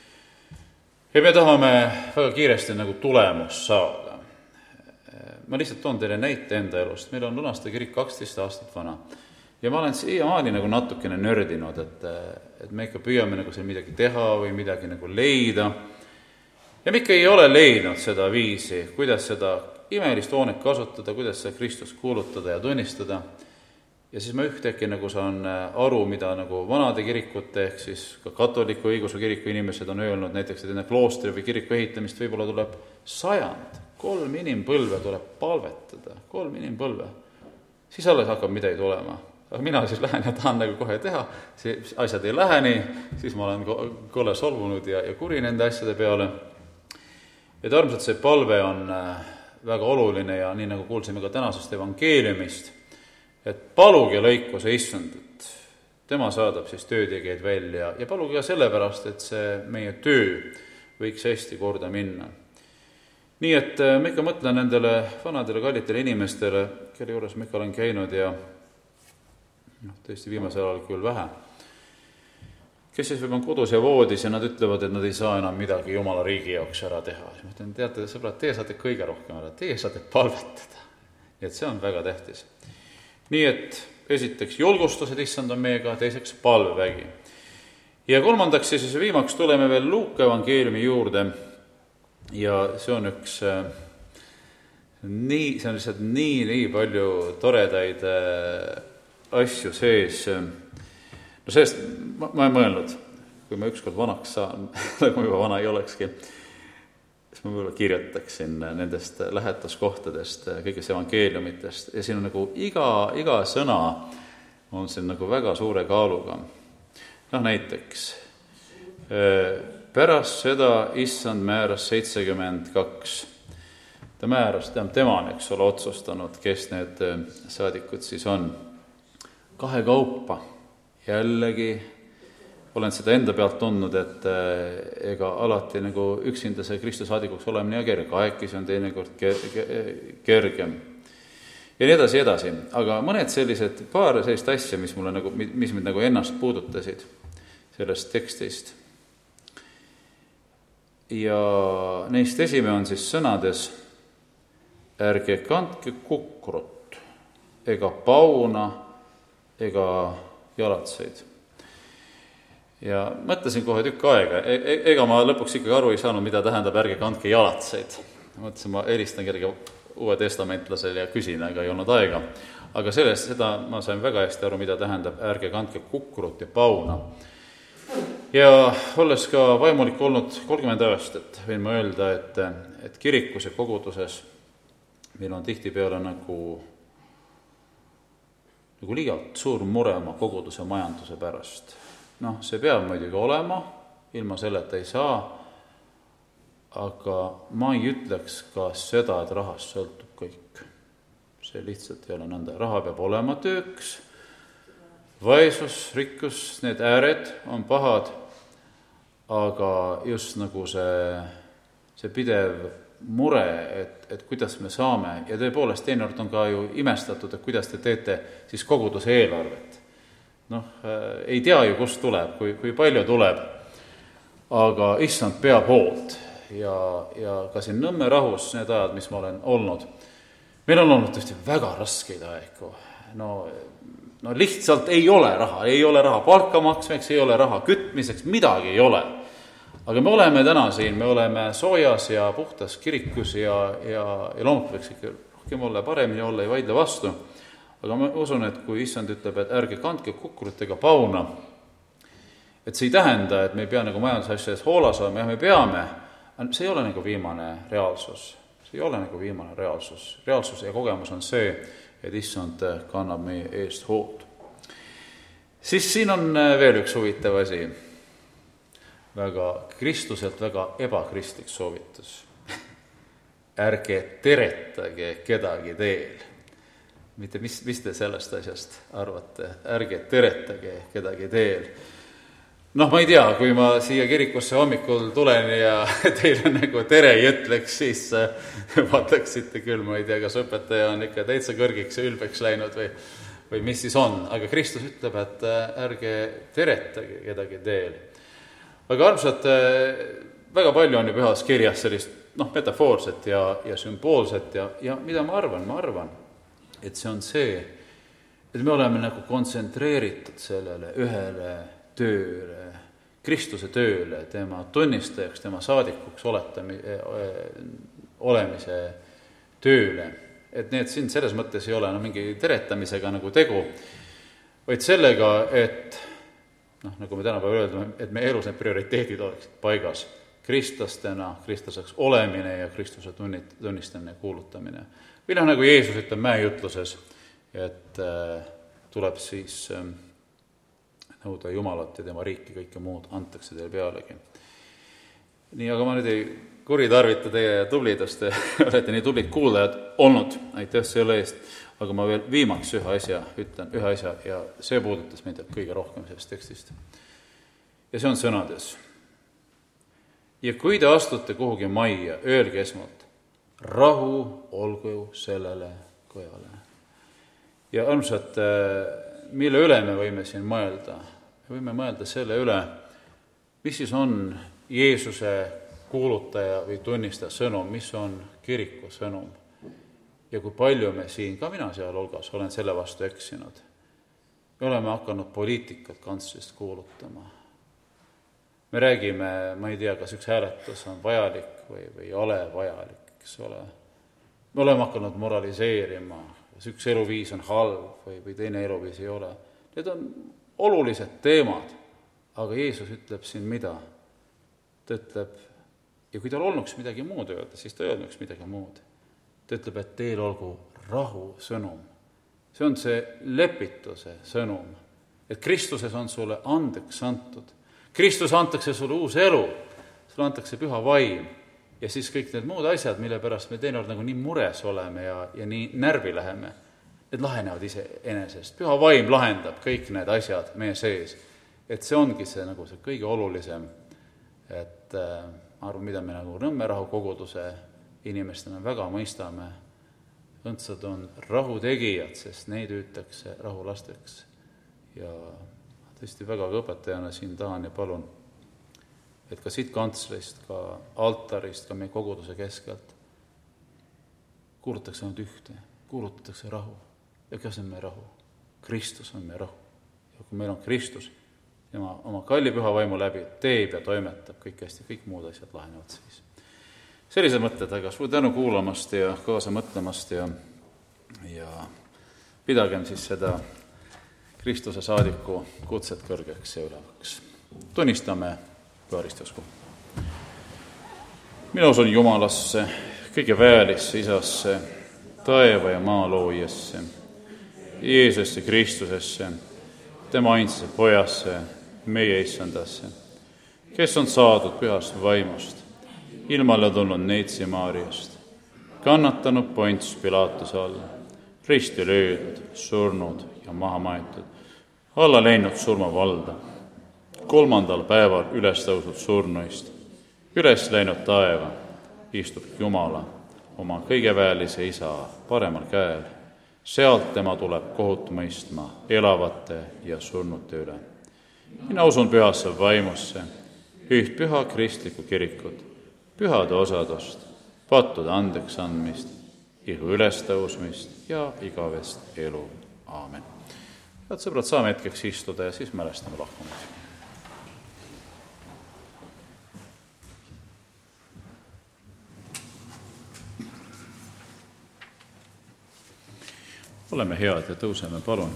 Ja me tahame väga kiiresti nagu tulemust saada. Ma lihtsalt toon teile näite enda elust. Meil on Lunaste kirik kaksteist aastat vana. Ja ma olen siiamaani nagu natukene nördinud, et, et me ikka püüame nagu seal midagi teha või midagi nagu leida. Ja me ikka ei ole leidnud seda viisi, kuidas seda imelist hoonet kasutada, kuidas seda Kristust kuulutada ja tunnistada. Ja siis ma ühtäkki nagu saan aru, mida nagu vanade kirikute ehk siis ka katoliku õigeusu kiriku inimesed on öelnud, näiteks, et enne kloostri või kiriku ehitamist võib-olla tuleb sajand, kolm inimpõlve tuleb palvetada, kolm inimpõlve. Siis alles hakkab midagi tulema. Aga mina siis lähen ja tahan nagu kohe teha, see asjad ei lähe nii, siis ma olen kolle solvunud ja, ja kuri nende asjade peale. Et armsalt see palve on väga oluline ja nii nagu kuulsime ka tänasest evangeeliumist, et paluge lõiku see issandut, tema saadab siis töötegijaid välja ja paluge ka sellepärast, et see meie töö võiks hästi korda minna. Nii et ma ikka mõtlen nendele vanadele kallitele inimestele, kelle juures ma ikka olen käinud ja noh, tõesti viimasel ajal küll vähe, kes siis võib on kodus ja voodis ja nad ütlevad, et nad ei saa enam midagi Jumala riigi jaoks ära teha. Ma ütlen, teate, sõbrad, teie saate kõige rohkem ära, teie saate palvetada. Nii et see on väga tähtis. Nii et esiteks julgustused issand on meiega, teiseks palvevägi. Ja kolmandaks ja siis viimaks tuleme veel Luuka evangeeliumi juurde ja see on üks nii, see on lihtsalt nii, nii palju toredaid asju sees. No sellest ma, ma ei mõelnud, kui ma ükskord vanaks saan, nagu ma juba vana ei olekski, siis ma võib-olla kirjutaksin nendest lähetuskohtadest, kõigest evangeeliumitest ja siin on nagu iga, iga sõna on siin nagu väga suure kaaluga. Noh, näiteks, pärast seda issand määras seitsekümmend kaks. Ta määras, tema on, eks ole, otsustanud, kes need saadikud siis on. Kahe kaupa jällegi olen seda enda pealt tundnud, et ega alati nagu üksinda see Kristuse saadikuks olemine ja kerge, kahekesi on teinekord kergem. Ja nii edasi, edasi. Aga mõned sellised, paar sellist asja, mis mulle nagu, mis mind nagu ennast puudutasid sellest tekstist. Ja neist esimene on siis sõnades: ärge kandke kukrut ega pauna ega jalatseid. Ja mõtlesin kohe tükk aega, ega ma lõpuks ikkagi aru ei saanud, mida tähendab ärge kandke jalatseid. Mõtlesin, ma helistan kerge Uue testamentlasele ja küsin, aga ei olnud aega. Aga sellest, seda ma sain väga hästi aru, mida tähendab ärge kandke kukrut ja pauna. Ja olles ka vaimulik olnud kolmkümmend aastat, võin ma öelda, et, et kirikus ja koguduses meil on tihtipeale nagu, nagu liialt suur mure oma koguduse majanduse pärast. Noh, see peab muidugi olema, ilma selleta ei saa, aga ma ei ütleks ka seda, et rahast sõltub kõik. See lihtsalt ei ole nõnda. Raha peab olema tööks, vaesus, rikkus, need ääred on pahad, aga just nagu see, see pidev mure, et, et kuidas me saame, ja tõepoolest teinekord on ka ju imestatud, et kuidas te teete siis koguduse eelarvet. Noh, ei tea ju, kust tuleb, kui, kui palju tuleb, aga issand peab hoolt. Ja, ja ka siin Nõmme rahus need ajad, mis ma olen olnud, meil on olnud tõesti väga raskeid aegu. No, no lihtsalt ei ole raha, ei ole raha palka maksmiseks, ei ole raha kütmiseks, midagi ei ole. Aga me oleme täna siin, me oleme soojas ja puhtas kirikus ja, ja, ja loomulikult võiks ikka rohkem olla, paremini olla, ei vaidle vastu. Aga ma usun, et kui issand ütleb, et ärge kandke kukrut ega pauna, et see ei tähenda, et me ei pea nagu majandusasjades hoolas olema, ja me peame, see ei ole nagu viimane reaalsus. See ei ole nagu viimane reaalsus. Reaalsus ja kogemus on see, et issand kannab meie eest hoolt. Siis siin on veel üks huvitav asi. Väga Kristuselt väga ebakristlik soovitus. Ärge teretage kedagi teel. Mitte, mis, mis te sellest asjast arvate? Ärge teretage kedagi teel. Noh, ma ei tea, kui ma siia kirikusse hommikul tulen ja teile nagu tere ei ütleks, siis vaataksite küll, ma ei tea, kas õpetaja on ikka täitsa kõrgiks ja ülbeks läinud või, või mis siis on. Aga Kristus ütleb, et ärge teretage kedagi teel. Aga armsad, väga palju on ju pühas kirjas sellist noh, metafoorset ja, ja sümboolset ja, ja mida ma arvan? Ma arvan, et see on see, et me oleme nagu kontsentreeritud sellele ühele tööle, Kristuse tööle, tema tunnistajaks, tema saadikuks oletami, olemise tööle. Et need siin selles mõttes ei ole no, mingi teretamisega nagu tegu, vaid sellega, et noh, nagu me tänapäeval öeldame, et me elus need prioriteedid oleksid paigas. Kristlastena, kristlaseks olemine ja Kristuse tunnistamine ja kuulutamine. Või noh, nagu Jeesus ütleb mäejutluses, et äh, tuleb siis äh, nõuda Jumalat ja tema riiki, kõike muud antakse teile pealegi. Nii, aga ma nüüd ei kuritarvita teie tublidust, olete nii tublid kuulajad olnud, aitäh selle eest, aga ma veel viimaks ühe asja ütlen, ühe asja ja see puudutas mind kõige rohkem sellest tekstist. Ja see on sõnades. Ja kui te astute kuhugi majja, öelge esmalt, rahu olgu sellele kojale. Ja armsad, mille üle me võime siin mõelda? Me võime mõelda selle üle, mis siis on Jeesuse kuulutaja või tunnistaja sõnum, mis on kiriku sõnum. Ja kui palju me siin, ka mina seal hulgas, olen selle vastu eksinud. Me oleme hakanud poliitikat kantslist kuulutama. Me räägime, ma ei tea, kas üks hääletus on vajalik või, või ei ole vajalik, eks ole. Me oleme hakanud moraliseerima, kas üks eluviis on halb või, või teine eluviis ei ole. Need on olulised teemad, aga Jeesus ütleb siin mida? Ta ütleb, ja kui tal olnuks midagi muud öelda, siis ta öelnuks midagi muud. Ta ütleb, et teil olgu rahu sõnum. see on see lepituse sõnum, et Kristuses on sulle andeks antud. Kristus antakse sulle uus elu, sulle antakse püha vaim ja siis kõik need muud asjad, mille pärast me teinekord nagu nii mures oleme ja, ja nii närvi läheme, need lahenevad ise enesest. Püha vaim lahendab kõik need asjad meie sees. Et see ongi see, nagu see kõige olulisem, et äh, ma arvan, mida me nagu Nõmme rahu koguduse inimestena väga mõistame, õndsad on rahutegijad, sest neid hüütakse rahulasteks. Ja tõesti väga õpetajana siin tahan ja palun, et ka siit kantslist, ka altarist, ka meie koguduse keskelt kuulutatakse ainult ühte, kuulutatakse rahu. Ja kes on meie rahu? Kristus on meie rahu. Ja kui meil on Kristus, tema oma kalli püha vaimu läbi teeb ja toimetab kõik hästi, kõik muud asjad lahenevad siis. Sellised mõtted, aga suur tänu kuulamast ja kaasa mõtlemast ja, ja pidagem siis seda Kristuse saadiku kutset kõrgeks ja ülevaks. Tunnistame püharistusku. Mina usun Jumalasse, kõige väelisse Isasse, taeva ja maa loojasse, Jeesusse Kristusesse, tema ainsasse pojasse, meie issandasse, kes on saadud pühast vaimust, ilmale tulnud Neitsi Maariast, kannatanud Pontius Pilatuse all, risti löödud, surnud ja maha maetud, alla läinud surmavalda, kolmandal päeval üles tõusnud surnuist, üles läinud taeva, istub Jumala, oma kõigeväelise Isa paremal käel, sealt tema tuleb kohut mõistma elavate ja surnute üle. Mina usun pühasse vaimusse, üht püha kristlikku kirikut, pühade osadust, pattude andeks andmist, ihu ülestõusmist ja igavest elu. Aamen. Head sõbrad, saame hetkeks istuda ja siis mälestame lahkumist. Oleme head ja tõuseme, palun.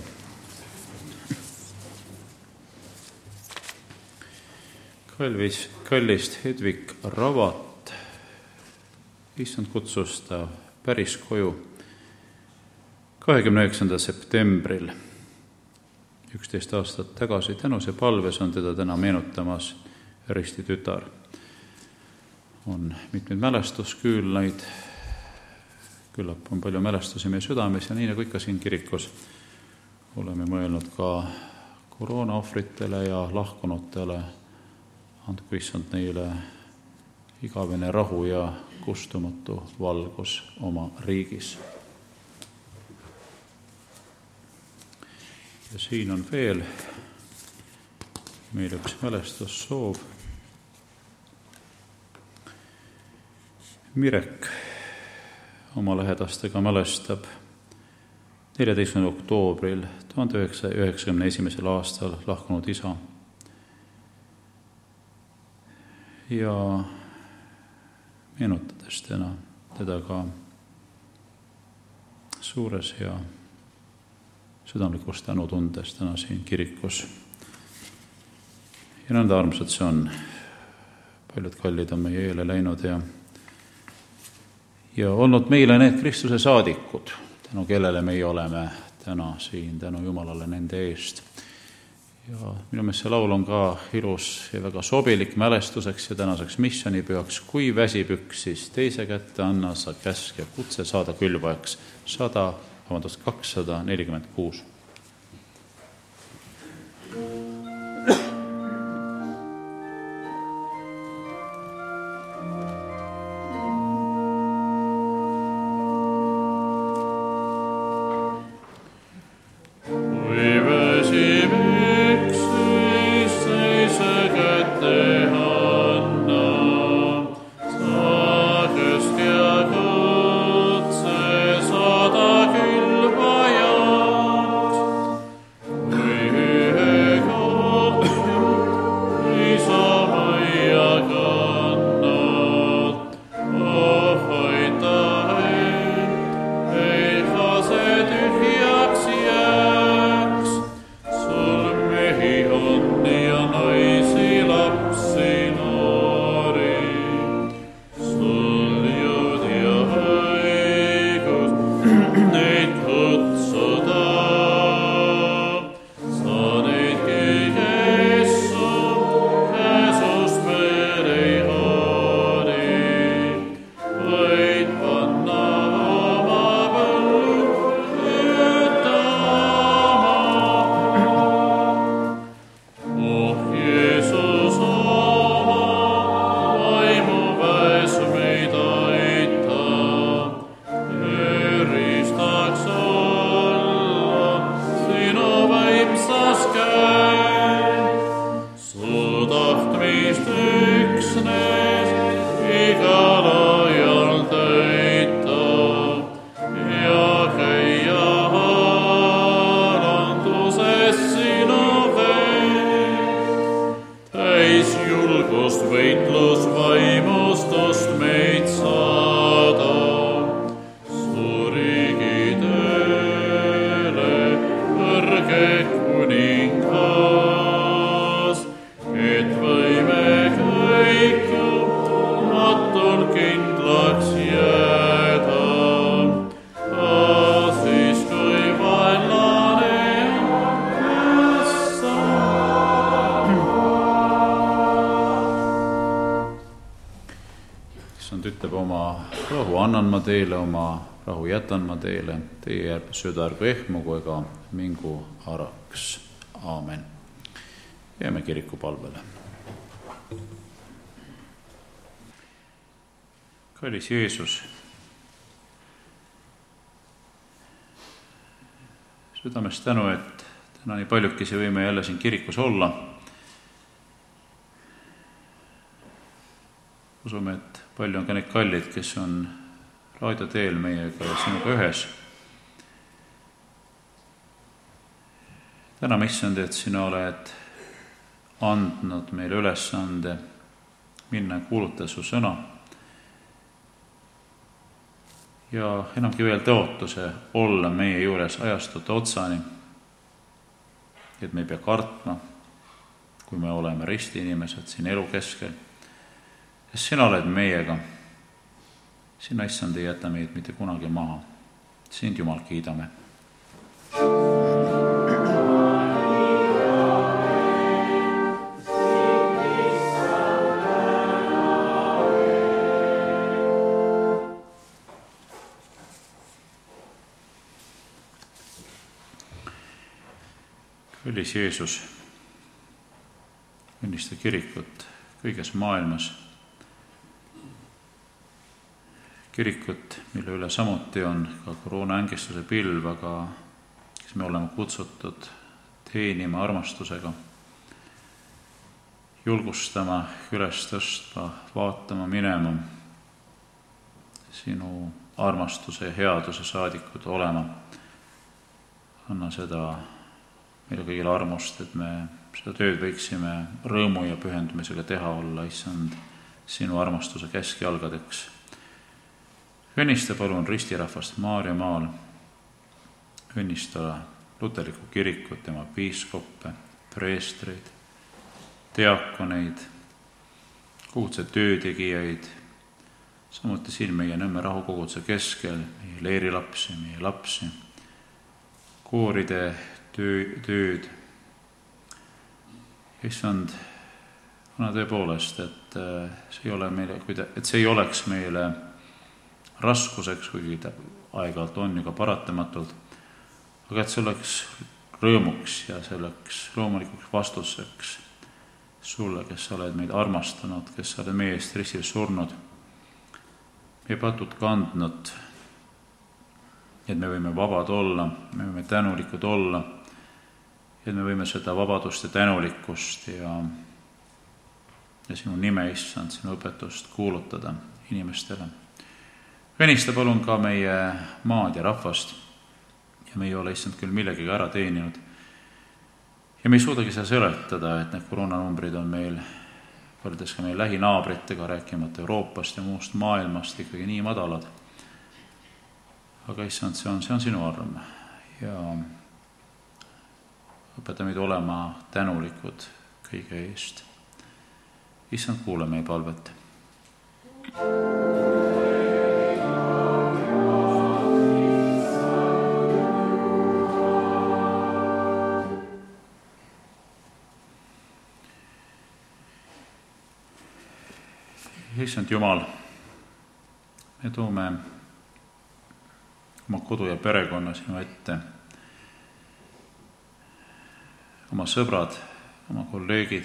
Kalvis, kallist Hedvig Ravat, issand kutsus ta päris koju kahekümne üheksandal septembril, üksteist aastat tagasi. Tänuse palves on teda täna meenutamas risti tütar. On mitmeid mälestusküülnaid, küllap on palju mälestusi meie südames ja nii nagu ikka siin kirikus oleme mõelnud ka koroonaohvritele ja lahkunutele, andku issand neile igavene rahu ja kustumatu valgus oma riigis. Ja siin on veel meil üks mälestussoov. Mirek oma lähedastega mälestab neljateistkümnendal oktoobril tuhande üheksasaja üheksakümne esimesel aastal lahkunud isa. Ja meenutades täna teda ka suures ja südamlikus tänutundes täna siin kirikus. Ja nõnda armsad see on. Paljud kallid on meie eele läinud ja ja olnud meile need Kristuse saadikud, tänu kellele meie oleme täna siin, tänu Jumalale nende eest. Ja minu meelest see laul on ka ilus ja väga sobilik mälestuseks ja tänaseks missionipühaks. Kui väsib üks, siis teise kätte anna sa käsk ja kutse saada külvajaks. Sada, vabandust, kakssada nelikümmend kuus. Sada külvajaks meist üksnes igal ajal täita ja käia alanduses sinu veel. Täis julgust, võitlus, vaimustust meid saada, suurigi tööle kõrge kuningas, et võime kõik jumatult kindlaks jääda. Siis kui vaenlane õssa. Issand ütleb, oma rahu annan ma teile, oma rahu jätan ma teile, teie süda ärgu ehmugu ega mingu araks. Aamen. Jääme kiriku palvele. Kallis Jeesus, südamest tänu, et täna nii paljukesi võime jälle siin kirikus olla. Usume, et palju on ka neid kallid, kes on raadioteel meiega ja sinuga ühes. Täname, Issand, et sina oled andnud meile ülesande minna kuulutada su sõna ja enamgi veel tõotuse olla meie juures ajastute otsani, et me ei pea kartma, kui me oleme ristiinimesed siin elu keskel, sest sina oled meiega. Sina, Issand, ei jäta meid mitte kunagi maha. Sind, Jumal, kiidame. Kallis Jeesus, õnnista kirikut kõiges maailmas, kirikut, mille üle samuti on ka koroonaängistuse pilv, aga kes me oleme kutsutud teenima armastusega, julgustama, üles tõstma, vaatama, minema, sinu armastuse ja headuse saadikud olema. Anna seda meile kõigile armust, et me seda tööd võiksime rõõmu ja pühendumisega teha olla, Issand, sinu armastuse keskjalgadeks. Õnnista palun ristirahvast Maarjamaal, õnnista luterlikku kirikut, tema piiskoppe, preestreid, diakoneid, koguduse töötegijaid, samuti siin meie Nõmme rahukoguduse keskel, meie leerilapsi, meie lapsi, kooride töö, tööd. Issand, anna tõepoolest, et see ei ole meile, et see ei oleks meile raskuseks, kuigi aeg-ajalt on ju ka paratamatult, aga et see oleks rõõmuks ja selleks loomulikuks vastuseks sulle, kes sa oled meid armastanud, kes sa oled meie eest ristil surnud, meie patud kandnud, et me võime vabad olla, me võime tänulikud olla, et me võime seda vabadust ja tänulikkust ja, ja sinu nime, Issand, sinu õpetust kuulutada inimestele. Õnnista palun ka meie maad ja rahvast ja me ei ole, Issand, küll millegagi ära teeninud ja me ei suudagi seda seletada, et need koroonanumbrid on meil võrdes ka meie lähinaabritega, rääkimata Euroopast ja muust maailmast ikkagi nii madalad. Aga Issand, see on, see on sinu arm ja õpeta meid olema tänulikud kõige eest. Issand, kuule meie palvet. Issand Jumal, me toome oma kodu ja perekonna sinu ette, oma sõbrad, oma kolleegid,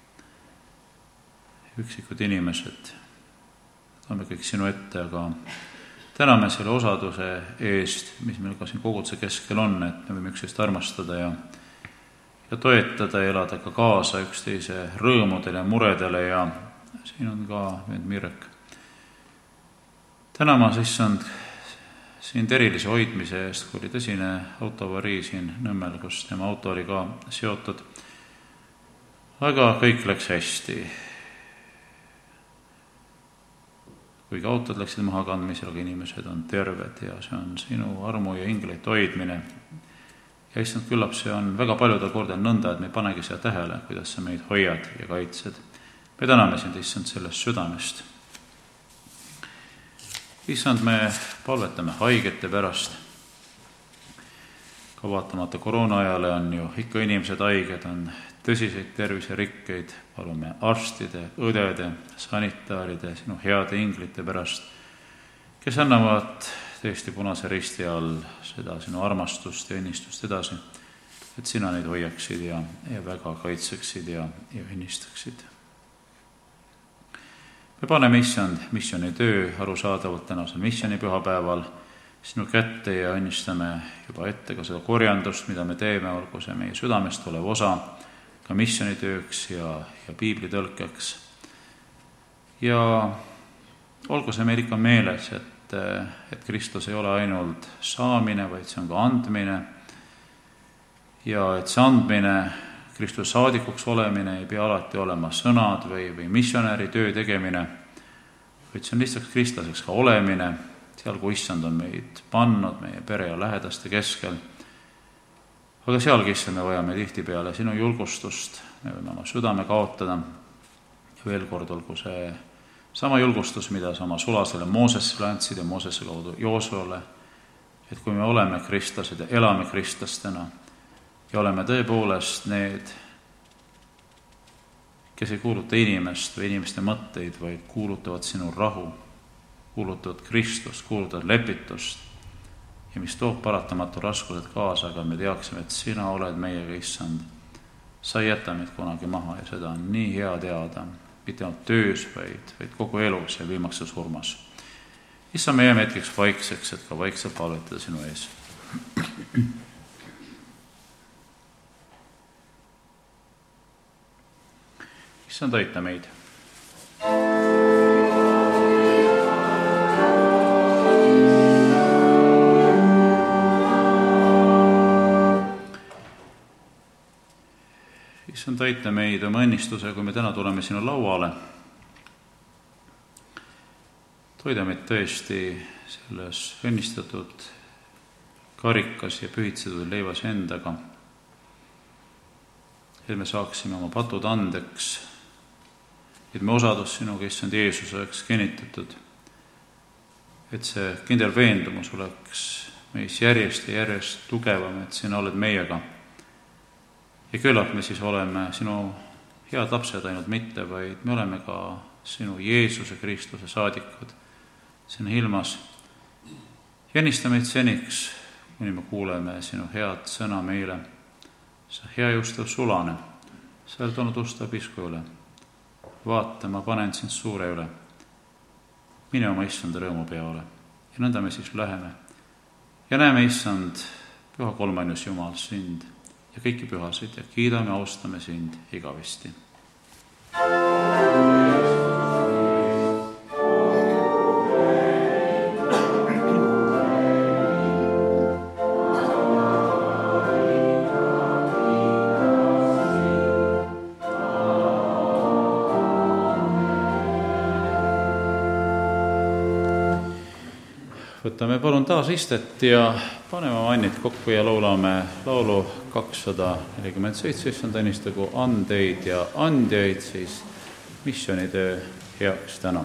üksikud inimesed, toome kõik sinu ette, aga täname selle osaduse eest, mis meil ka siin koguduse keskel on, et me võime üksteist armastada ja, ja toetada ja elada ka kaasa üksteise rõõmudele ja muredele ja siin on ka nüüd Mirek. Täna ma issand sind erilise hoidmise eest, kui oli tõsine autoavarii siin Nõmmel, kus tema auto oli ka seotud. Aga kõik läks hästi. Kuigi autod läksid maha kandmisel, aga inimesed on terved ja see on sinu armu ja ingleid hoidmine. Ja issand, küllap see on väga paljuda korda nõnda, et me ei panegi seda tähele, kuidas sa meid hoiad ja kaitsed. Me täname sind, issand, sellest südamest. Issand, me palvetame haigete pärast. Ka vaatamata koroona ajale on ju ikka inimesed haiged, on tõsiseid terviserikkeid. Palume arstide, õdede, sanitaaride, sinu heade inglite pärast, kes annavad tõesti Punase Risti all seda sinu armastust ja õnnistust edasi, et sina neid hoiaksid ja, ja väga kaitseksid ja, ja õnnistaksid. Me paneme, issand, missiooni töö arusaadavalt tänasel missiooni pühapäeval sinu kätte ja õnnistame juba ette ka seda korjandust, mida me teeme, olgu see meie südamest olev osa, ka missioonitööks ja, ja piiblitõlkeks. Ja olgu see meil ikka meeles, et, et Kristus ei ole ainult saamine, vaid see on ka andmine. Ja et see andmine, Kristuse saadikuks olemine ei pea alati olema sõnad või, või missionäri töö tegemine, vaid see on lihtsalt kristlaseks ka olemine, seal kui issand on meid pannud meie pere ja lähedaste keskel. Aga sealgi issand me vajame tihtipeale sinu julgustust, me võime oma südame kaotada ja veel kord olgu see sama julgustus, mida sa oma sulasele Moosesele andsid ja Moosese kaudu Joosuale, et kui me oleme kristlased ja elame kristlastena ja oleme tõepoolest need, kes ei kuuluta inimest või inimeste mõtteid, vaid kuulutavad sinu rahu, kuulutavad Kristust, kuulutavad lepitust, ja mis toob paratamatu raskused kaasa, aga me teaksime, et sina oled meiega, issand. Sa ei jäta meid kunagi maha ja seda on nii hea teada, mitte ainult töös, vaid, vaid kogu elus ja viimaks surmas. Issand, me jääme hetkeks vaikseks, et ka vaikselt palvetada sinu ees. Issand, aita meid. Issand, aita meid oma õnnistuse, kui me täna tuleme sinu lauale. Toida meid tõesti selles õnnistatud karikas ja pühitsetud leivas endaga, et me saaksime oma patud andeks, et me osadus sinuga, issand Jeesus, oleks kinnitatud, et see kindel veendumus oleks meis järjest ja järjest tugevam, et sina oled meiega. Ja küllap me siis oleme sinu head lapsed ainult mitte, vaid me oleme ka sinu Jeesuse Kristuse saadikud sinu ilmas. Jännista meid seniks, kuni me kuuleme sinu head sõna meile. Sa hea justav sulane, sa oled olnud usta pisku üle. Vaata, ma panen sind suure üle. Mine oma issanda rõõmu peale. Ja nõnda me siis läheme. Ja näeme, issand, püha kolmainus Jumal, sind ja kõiki pühasid ja kiidame, austame sind igavesti. Võtame palun taas istet ja paneme mannid kokku ja laulame laulu kakssada nelikümmend seitse, issand õnnistagu andeid ja andjaid siis missioonitöö heaks täna.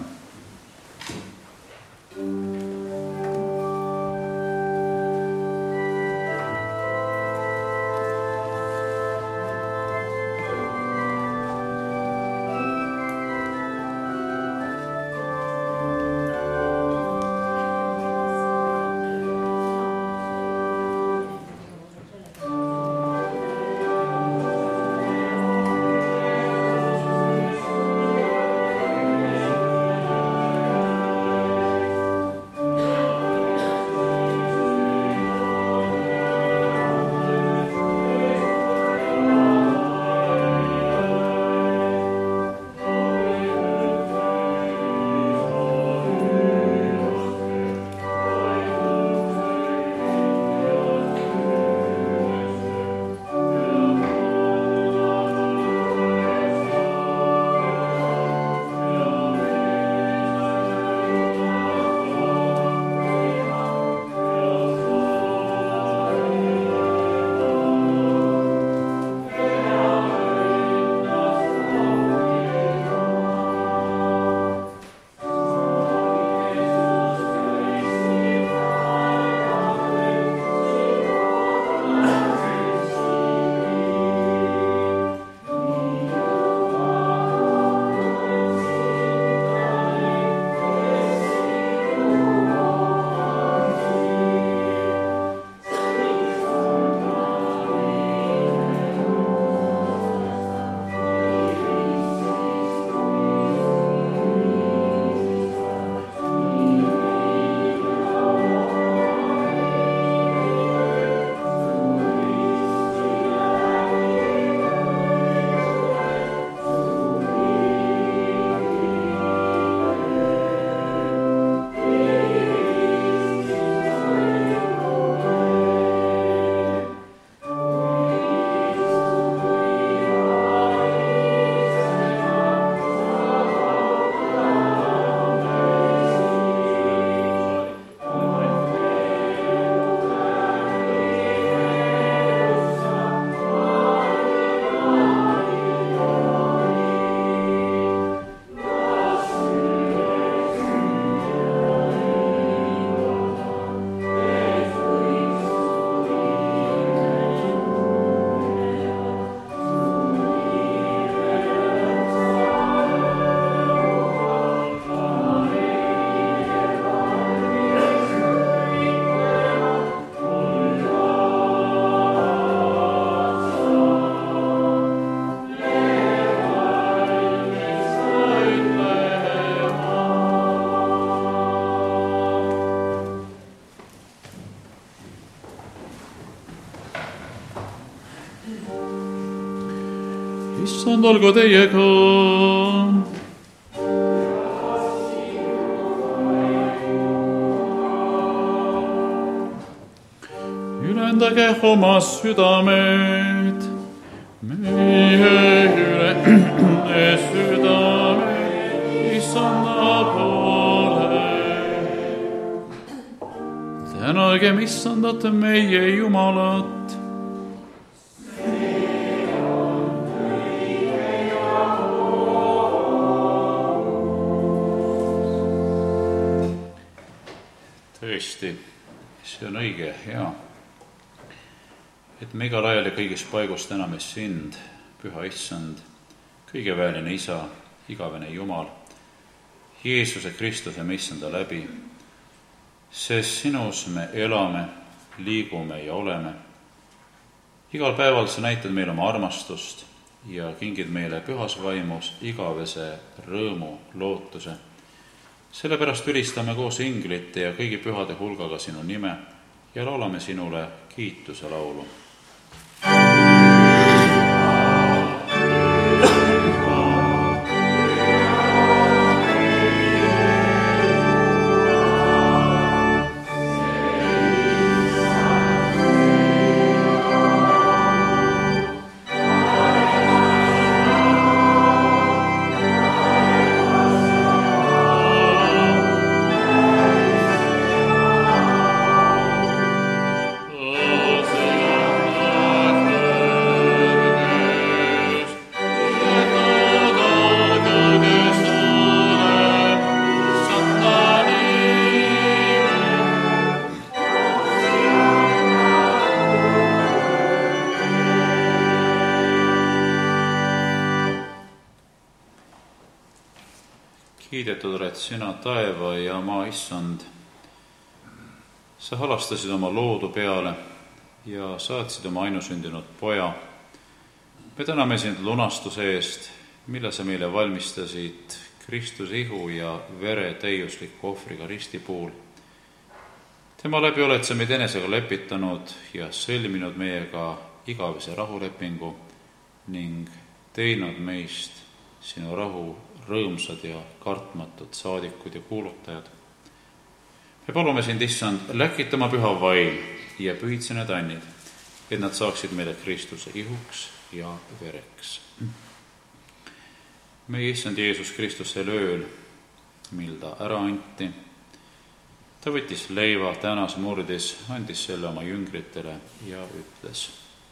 issand olgu teiega. Ülendage oma südamed, meie üle südamed, issanda poole. Tänagem issandat meie Jumalat. Tõesti, see on õige, hea, et me igal ajal ja kõigis paigus täname sind, püha issand, kõigeväeline isa, igavene Jumal, Jeesuse Kristuse me issanda läbi, sest sinus me elame, liigume ja oleme. Igal päeval sa näitad meile oma armastust ja kingid meile pühas vaimus igavese rõõmu, lootuse. Sellepärast ülistame koos inglite ja kõigi pühade hulgaga sinu nime ja laulame sinule kiituse laulu. Kiidetud oled sina, taeva ja maa issand. Sa halastasid oma loodu peale ja saatsid oma ainusündinud poja. Me täname sind lunastuse eest, mille sa meile valmistasid Kristuse ihu ja vere täiusliku ohvriga risti puul. Tema läbi oled sa meid enesega lepitanud ja sõlminud meiega igavese rahulepingu ning teinud meist sinu rahu rõõmsad ja kartmatud saadikud ja kuulutajad. Me palume sind, issand, läkitama püha vaim ja pühitse need annid, et nad saaksid meile Kristuse ihuks ja vereks. Meie issand Jeesus Kristus sel ööl, mil ta ära anti, ta võttis leiva, tänas, murdis, andis selle oma jüngritele ja ütles: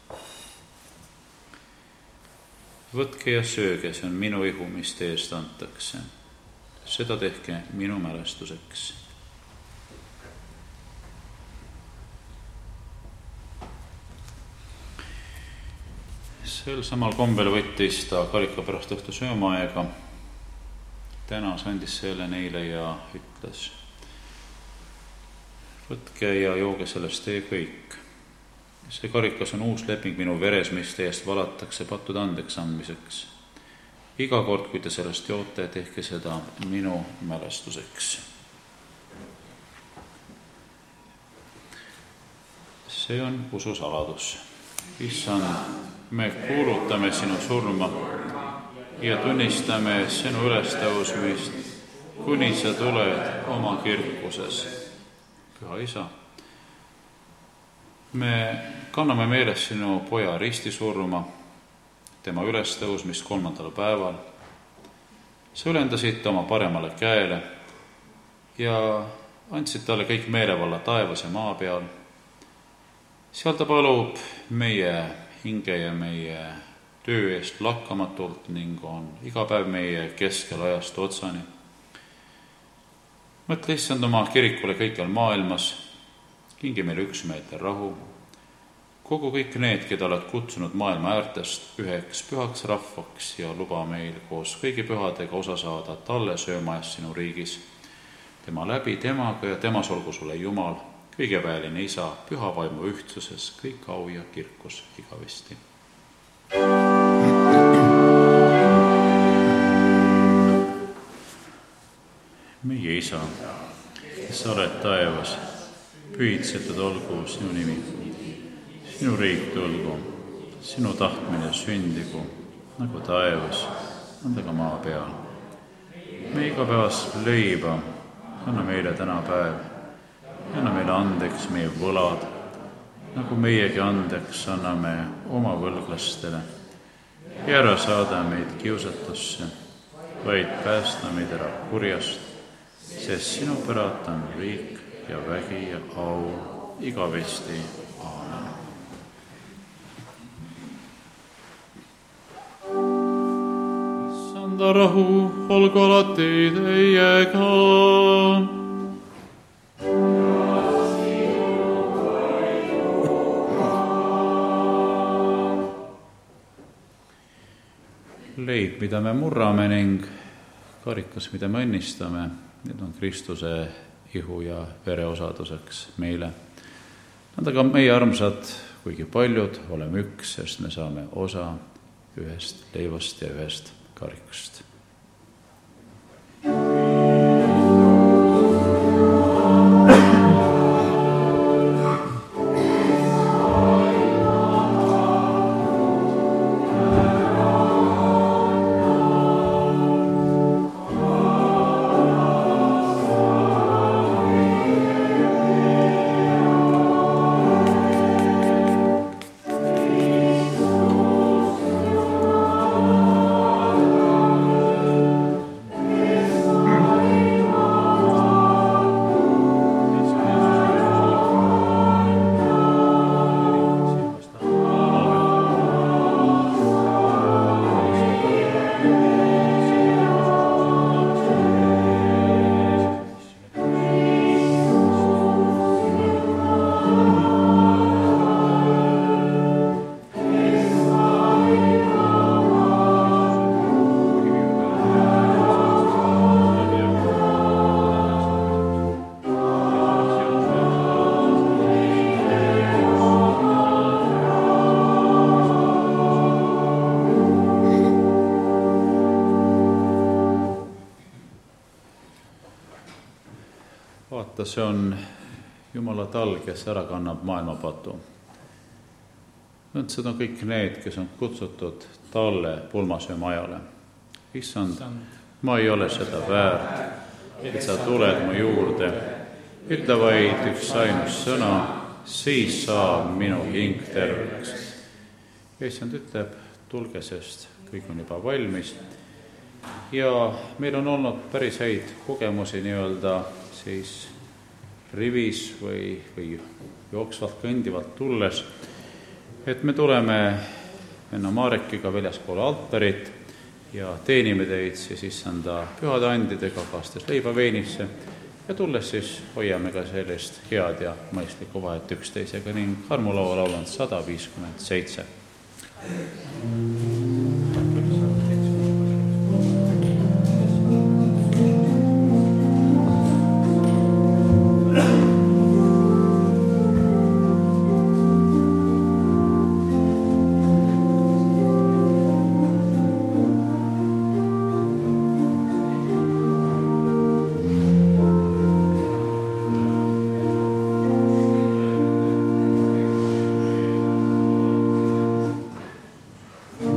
võtke ja sööge, see on minu ihu, mis teie eest antakse. Seda tehke minu mälestuseks. Sel samal kombel võttis ta karika pärast õhtu söömaaega, tänas, andis selle neile ja ütles: võtke ja jooge sellest teie kõik. See karikas on uus leping minu veres, mis teie eest valatakse pattude andeks andmiseks. Iga kord, kui te sellest joote, tehke seda minu mälestuseks. See on usu saladus. Issand, me kuulutame sinu surma ja tunnistame sinu ülestõusmist, kuni sa tuled oma kirkuses. Püha isa, me kanname meeles sinu poja ristisurma, tema ülestõusmist kolmandal päeval. Sa ülendasid ta oma paremale käele ja andsid talle kõik meelevalla taevas ja maa peal. Seal ta palub meie hinge ja meie töö eest lakkamatult ning on iga päev meie keskel ajast otsani. Mõtle, issand, oma kirikule kõikjal maailmas, kingi meile üksmeelt ja rahu. Kogu kõik need, keda oled kutsunud maailma äärtest üheks pühaks rahvaks ja luba meil koos kõigi pühadega osa saada talle söömajas sinu riigis. Tema läbi, temaga ja temas olgu sulle Jumal, kõigeväeline isa, püha vaimu ühtsuses, kõik au ja kirkus igavesti. Meie isa, kes sa oled taevas, pühitsetud olgu sinu nimi. Sinu riik tulgu, sinu tahtmine sündigu, nagu taevas, nõnda ka maa peal. Me igapäevast leiba anna meile täna päev. Anna meile andeks meie võlad, nagu meiegi andeks anname oma võlglastele. Ja ära saada meid kiusatusse, vaid päästa meid ära kurjast, sest sinu päralt on riik ja vägi ja au igavesti. Aamen. Issanda rahu, olgu alati teiega. Leib, mida me murrame ning karikas, mida me õnnistame, need on Kristuse ihu ja vere osaduseks meile. Nad aga meie armsad, kuigi paljud, oleme üks, sest me saame osa ühest leivast ja ühest karikast. Vaata, see on Jumala tal, kes ära kannab maailma patu. Need on kõik need, kes on kutsutud talle pulmasöö majale. Issand, ma ei ole seda väärt, et sa tuled mu juurde. Ütle vaid üks ainus sõna, siis saab minu hing terveks. Issand ütleb, tulge, sest kõik on juba valmis. Ja meil on olnud päris häid kogemusi nii-öelda siis rivis või, või jooksvalt kõndivalt tulles, et me tuleme Venna Marekiga väljaspool altarit ja teenime teid siis issanda pühade andidega, kastes leiba veinisse ja tulles siis hoiame ka sellist head ja mõistlikku vahet üksteisega ning armulaua lauland sada viiskümmend seitse. Thank you.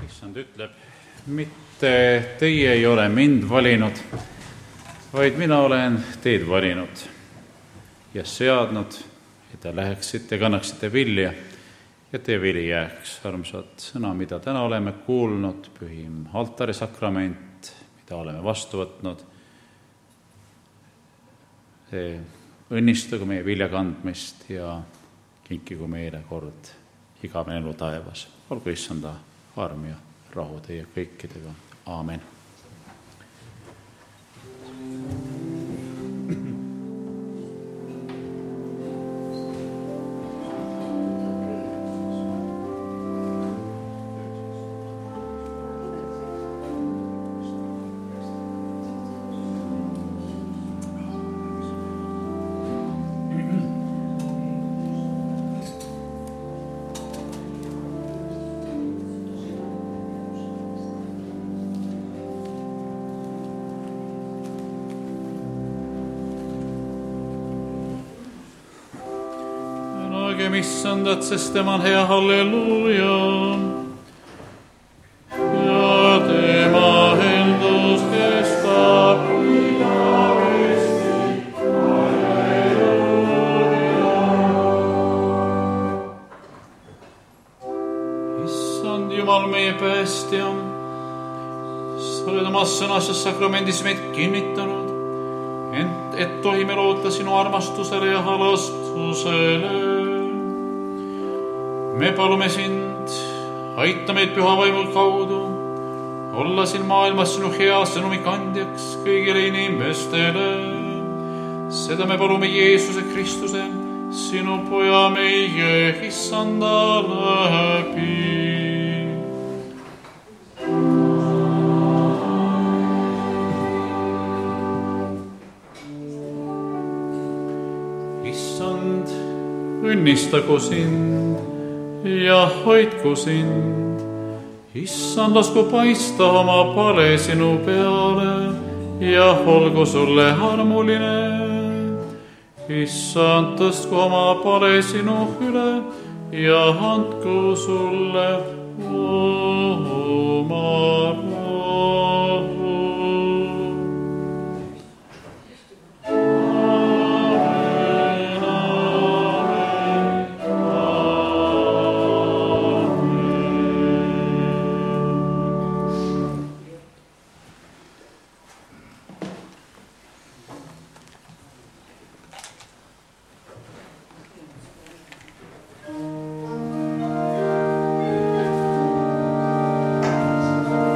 issand ütleb, mitte teie ei ole mind valinud, vaid mina olen teid valinud ja seadnud, et te läheksite, kannaksite vilja ja teie vili jääks. Armsad sõna, mida täna oleme kuulnud, pühim altari sakrament, mida oleme vastu võtnud, õnnistagu meie vilja kandmist ja kinkigu meile kord igavene elu taevas. Olgu issanda arm ja rahu teie kõikidega. Aamen. Issandat, sest tema on hea, halleluuja. Ja tema heldus kestab igavesti, halleluuja. Issand Jumal, meie päästja, sa oled oma sõnas ja sakramendis meid kinnitanud, ent et tohime loota sinu armastusele ja halastusele. Me palume sind, aita meid püha vaimu kaudu, olla siin maailmas sinu hea sõnumi kandjaks kõigile inimestele. Seda me palume Jeesuse Kristuse, sinu poja meie issanda läbi. Issand, õnnistagu sind ja hoidku sind. Issand, lasku paista oma pale sinu peale ja olgu sulle armuline. Issand, tõstku oma pale sinu üle ja andku sulle oma rahu. Thank you.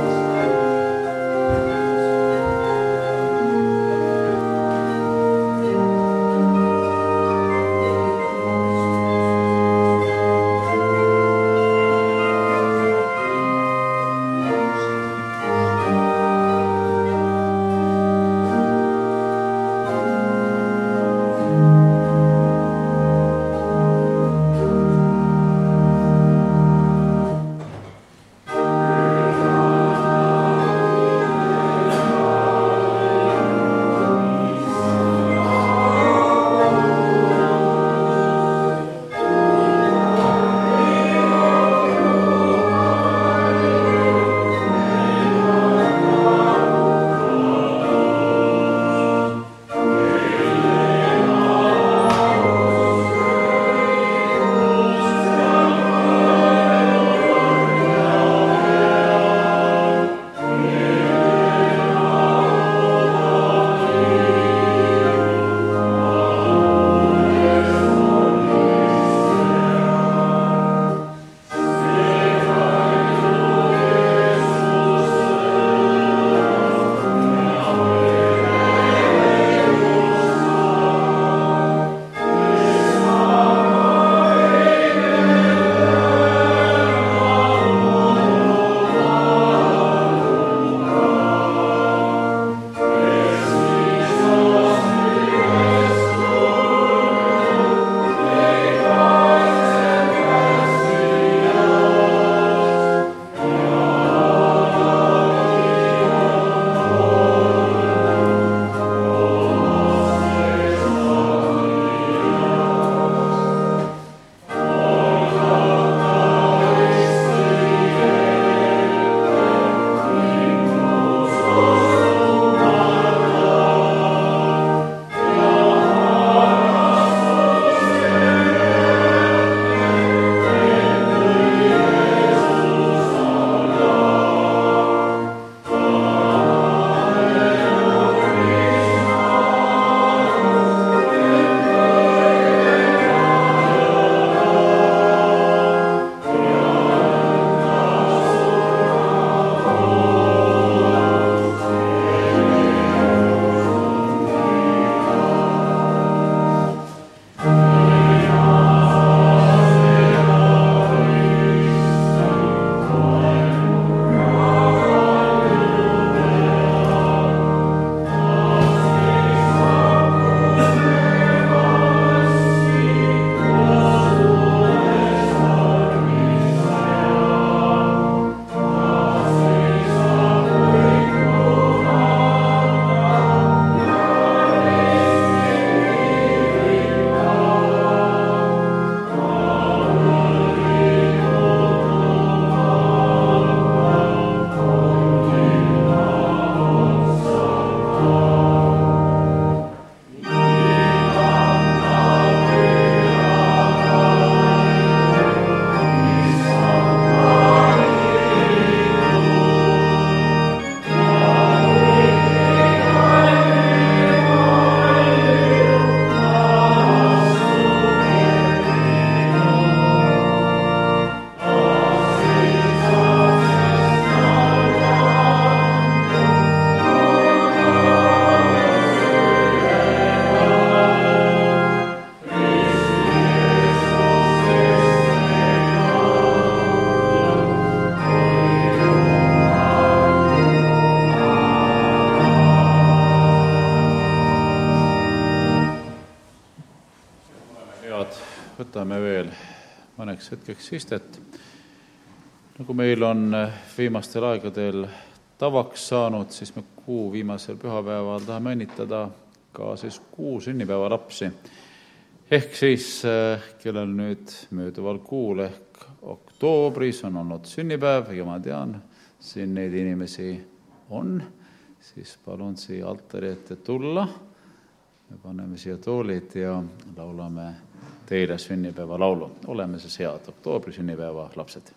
mõneks hetkeks istet. Nagu meil on viimastel aegadel tavaks saanud, siis me kuu viimasel pühapäeval tahame õnnitleda ka siis kuu sünnipäeva lapsi. Ehk siis, kellel nüüd mööduval kuul ehk oktoobris on olnud sünnipäev ja ma tean, siin neid inimesi on, siis palun siia altari ette tulla. Me paneme siia toolid ja laulame teile sünnipäeva laulu. Oleme siis head oktoobri sünnipäeva lapsed.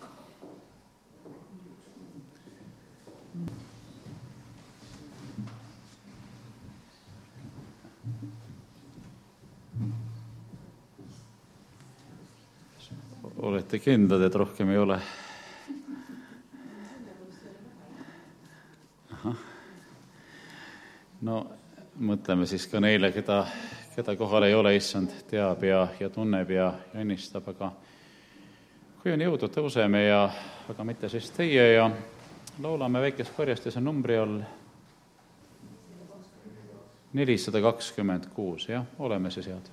Olete kindlad, et rohkem ei ole? Aha. No mõtleme siis ka neile, keda, keda kohal ei ole, issand teab ja, ja tunneb ja, ja õnnistab, aga kui on jõudu, tõuseme ja aga mitte siis teie ja laulame väikest korjastuse numbri all nelisada kakskümmend kuus, jah, oleme siis head.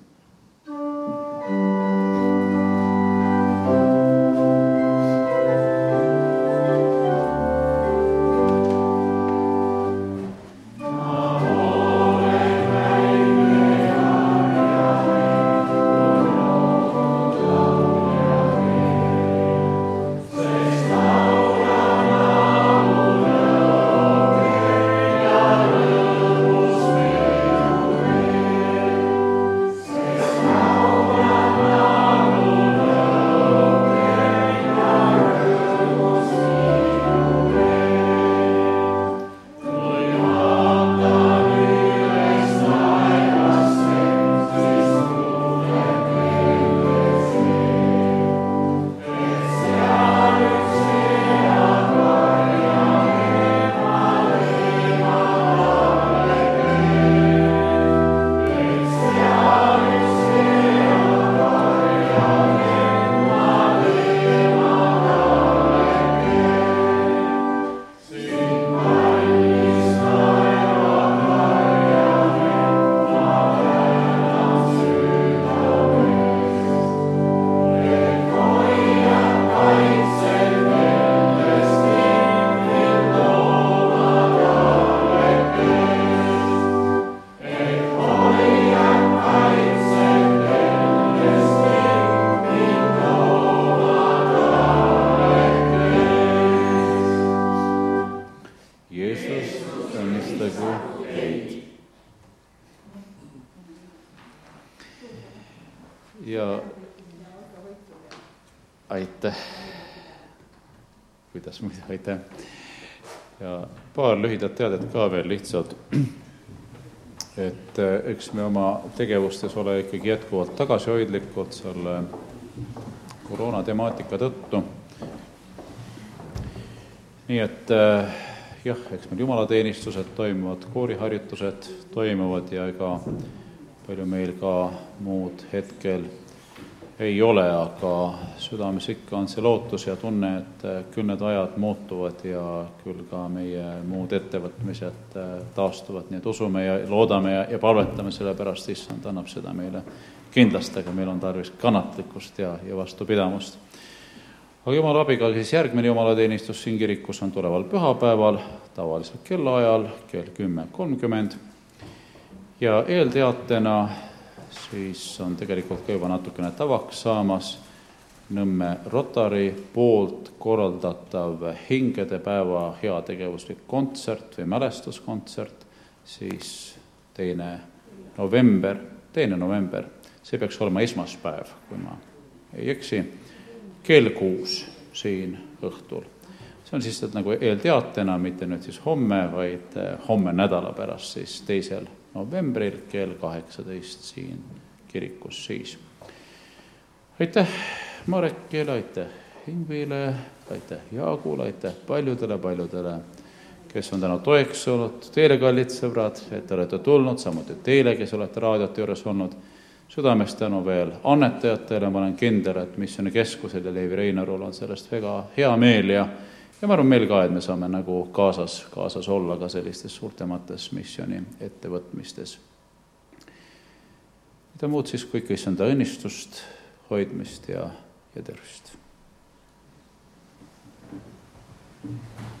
Ja aitäh. Kuidas muidu, aitäh. Ja paar lühidat teadet ka veel lihtsalt, et eks me oma tegevustes ole ikkagi jätkuvalt tagasihoidlikud selle koroona temaatika tõttu. Nii et jah, eks meil jumalateenistused toimuvad, kooriharjutused toimuvad ja ega palju meil ka muud hetkel ei ole, aga südames ikka on see lootus ja tunne, et küll need ajad muutuvad ja küll ka meie muud ettevõtmised taastuvad, nii et usume ja loodame ja, ja palvetame selle pärast, issand annab seda meile kindlasti, aga meil on tarvis kannatlikkust ja, ja vastupidamust. Aga jumala abiga siis järgmine jumalateenistus siin kirikus on tuleval pühapäeval, tavaliselt kellaajal, kell kümme kolmkümmend. Ja eelteatena siis on tegelikult ka juba natukene tavaks saamas Nõmme Rotary poolt korraldatav hingedepäeva heategevuslik kontsert või mälestuskontsert, siis teine november, teine november, see peaks olema esmaspäev, kui ma ei eksi, kell kuus siin õhtul. See on siis nagu eelteatena, mitte nüüd siis homme, vaid homme nädala pärast siis teisel novembril kell kaheksateist siin kirikus siis. Aitäh Marekile, aitäh Ingvile, aitäh Jaagule, aitäh paljudele, paljudele, kes on täna toeks olnud, teile kallid sõbrad, et te olete tulnud, samuti teile, kes olete raadiote juures olnud. Südamest tänu veel annetajatele, ma olen kindel, et Missiooni Keskusel ja Leivi Reinarul on sellest väga hea meel ja Ja ma arvan meil ka, et me saame nagu kaasas, kaasas olla ka sellistes suurtemates missiooni ettevõtmistes. Mida muud siis kõik issanda õnnistust, hoidmist ja ja tervist!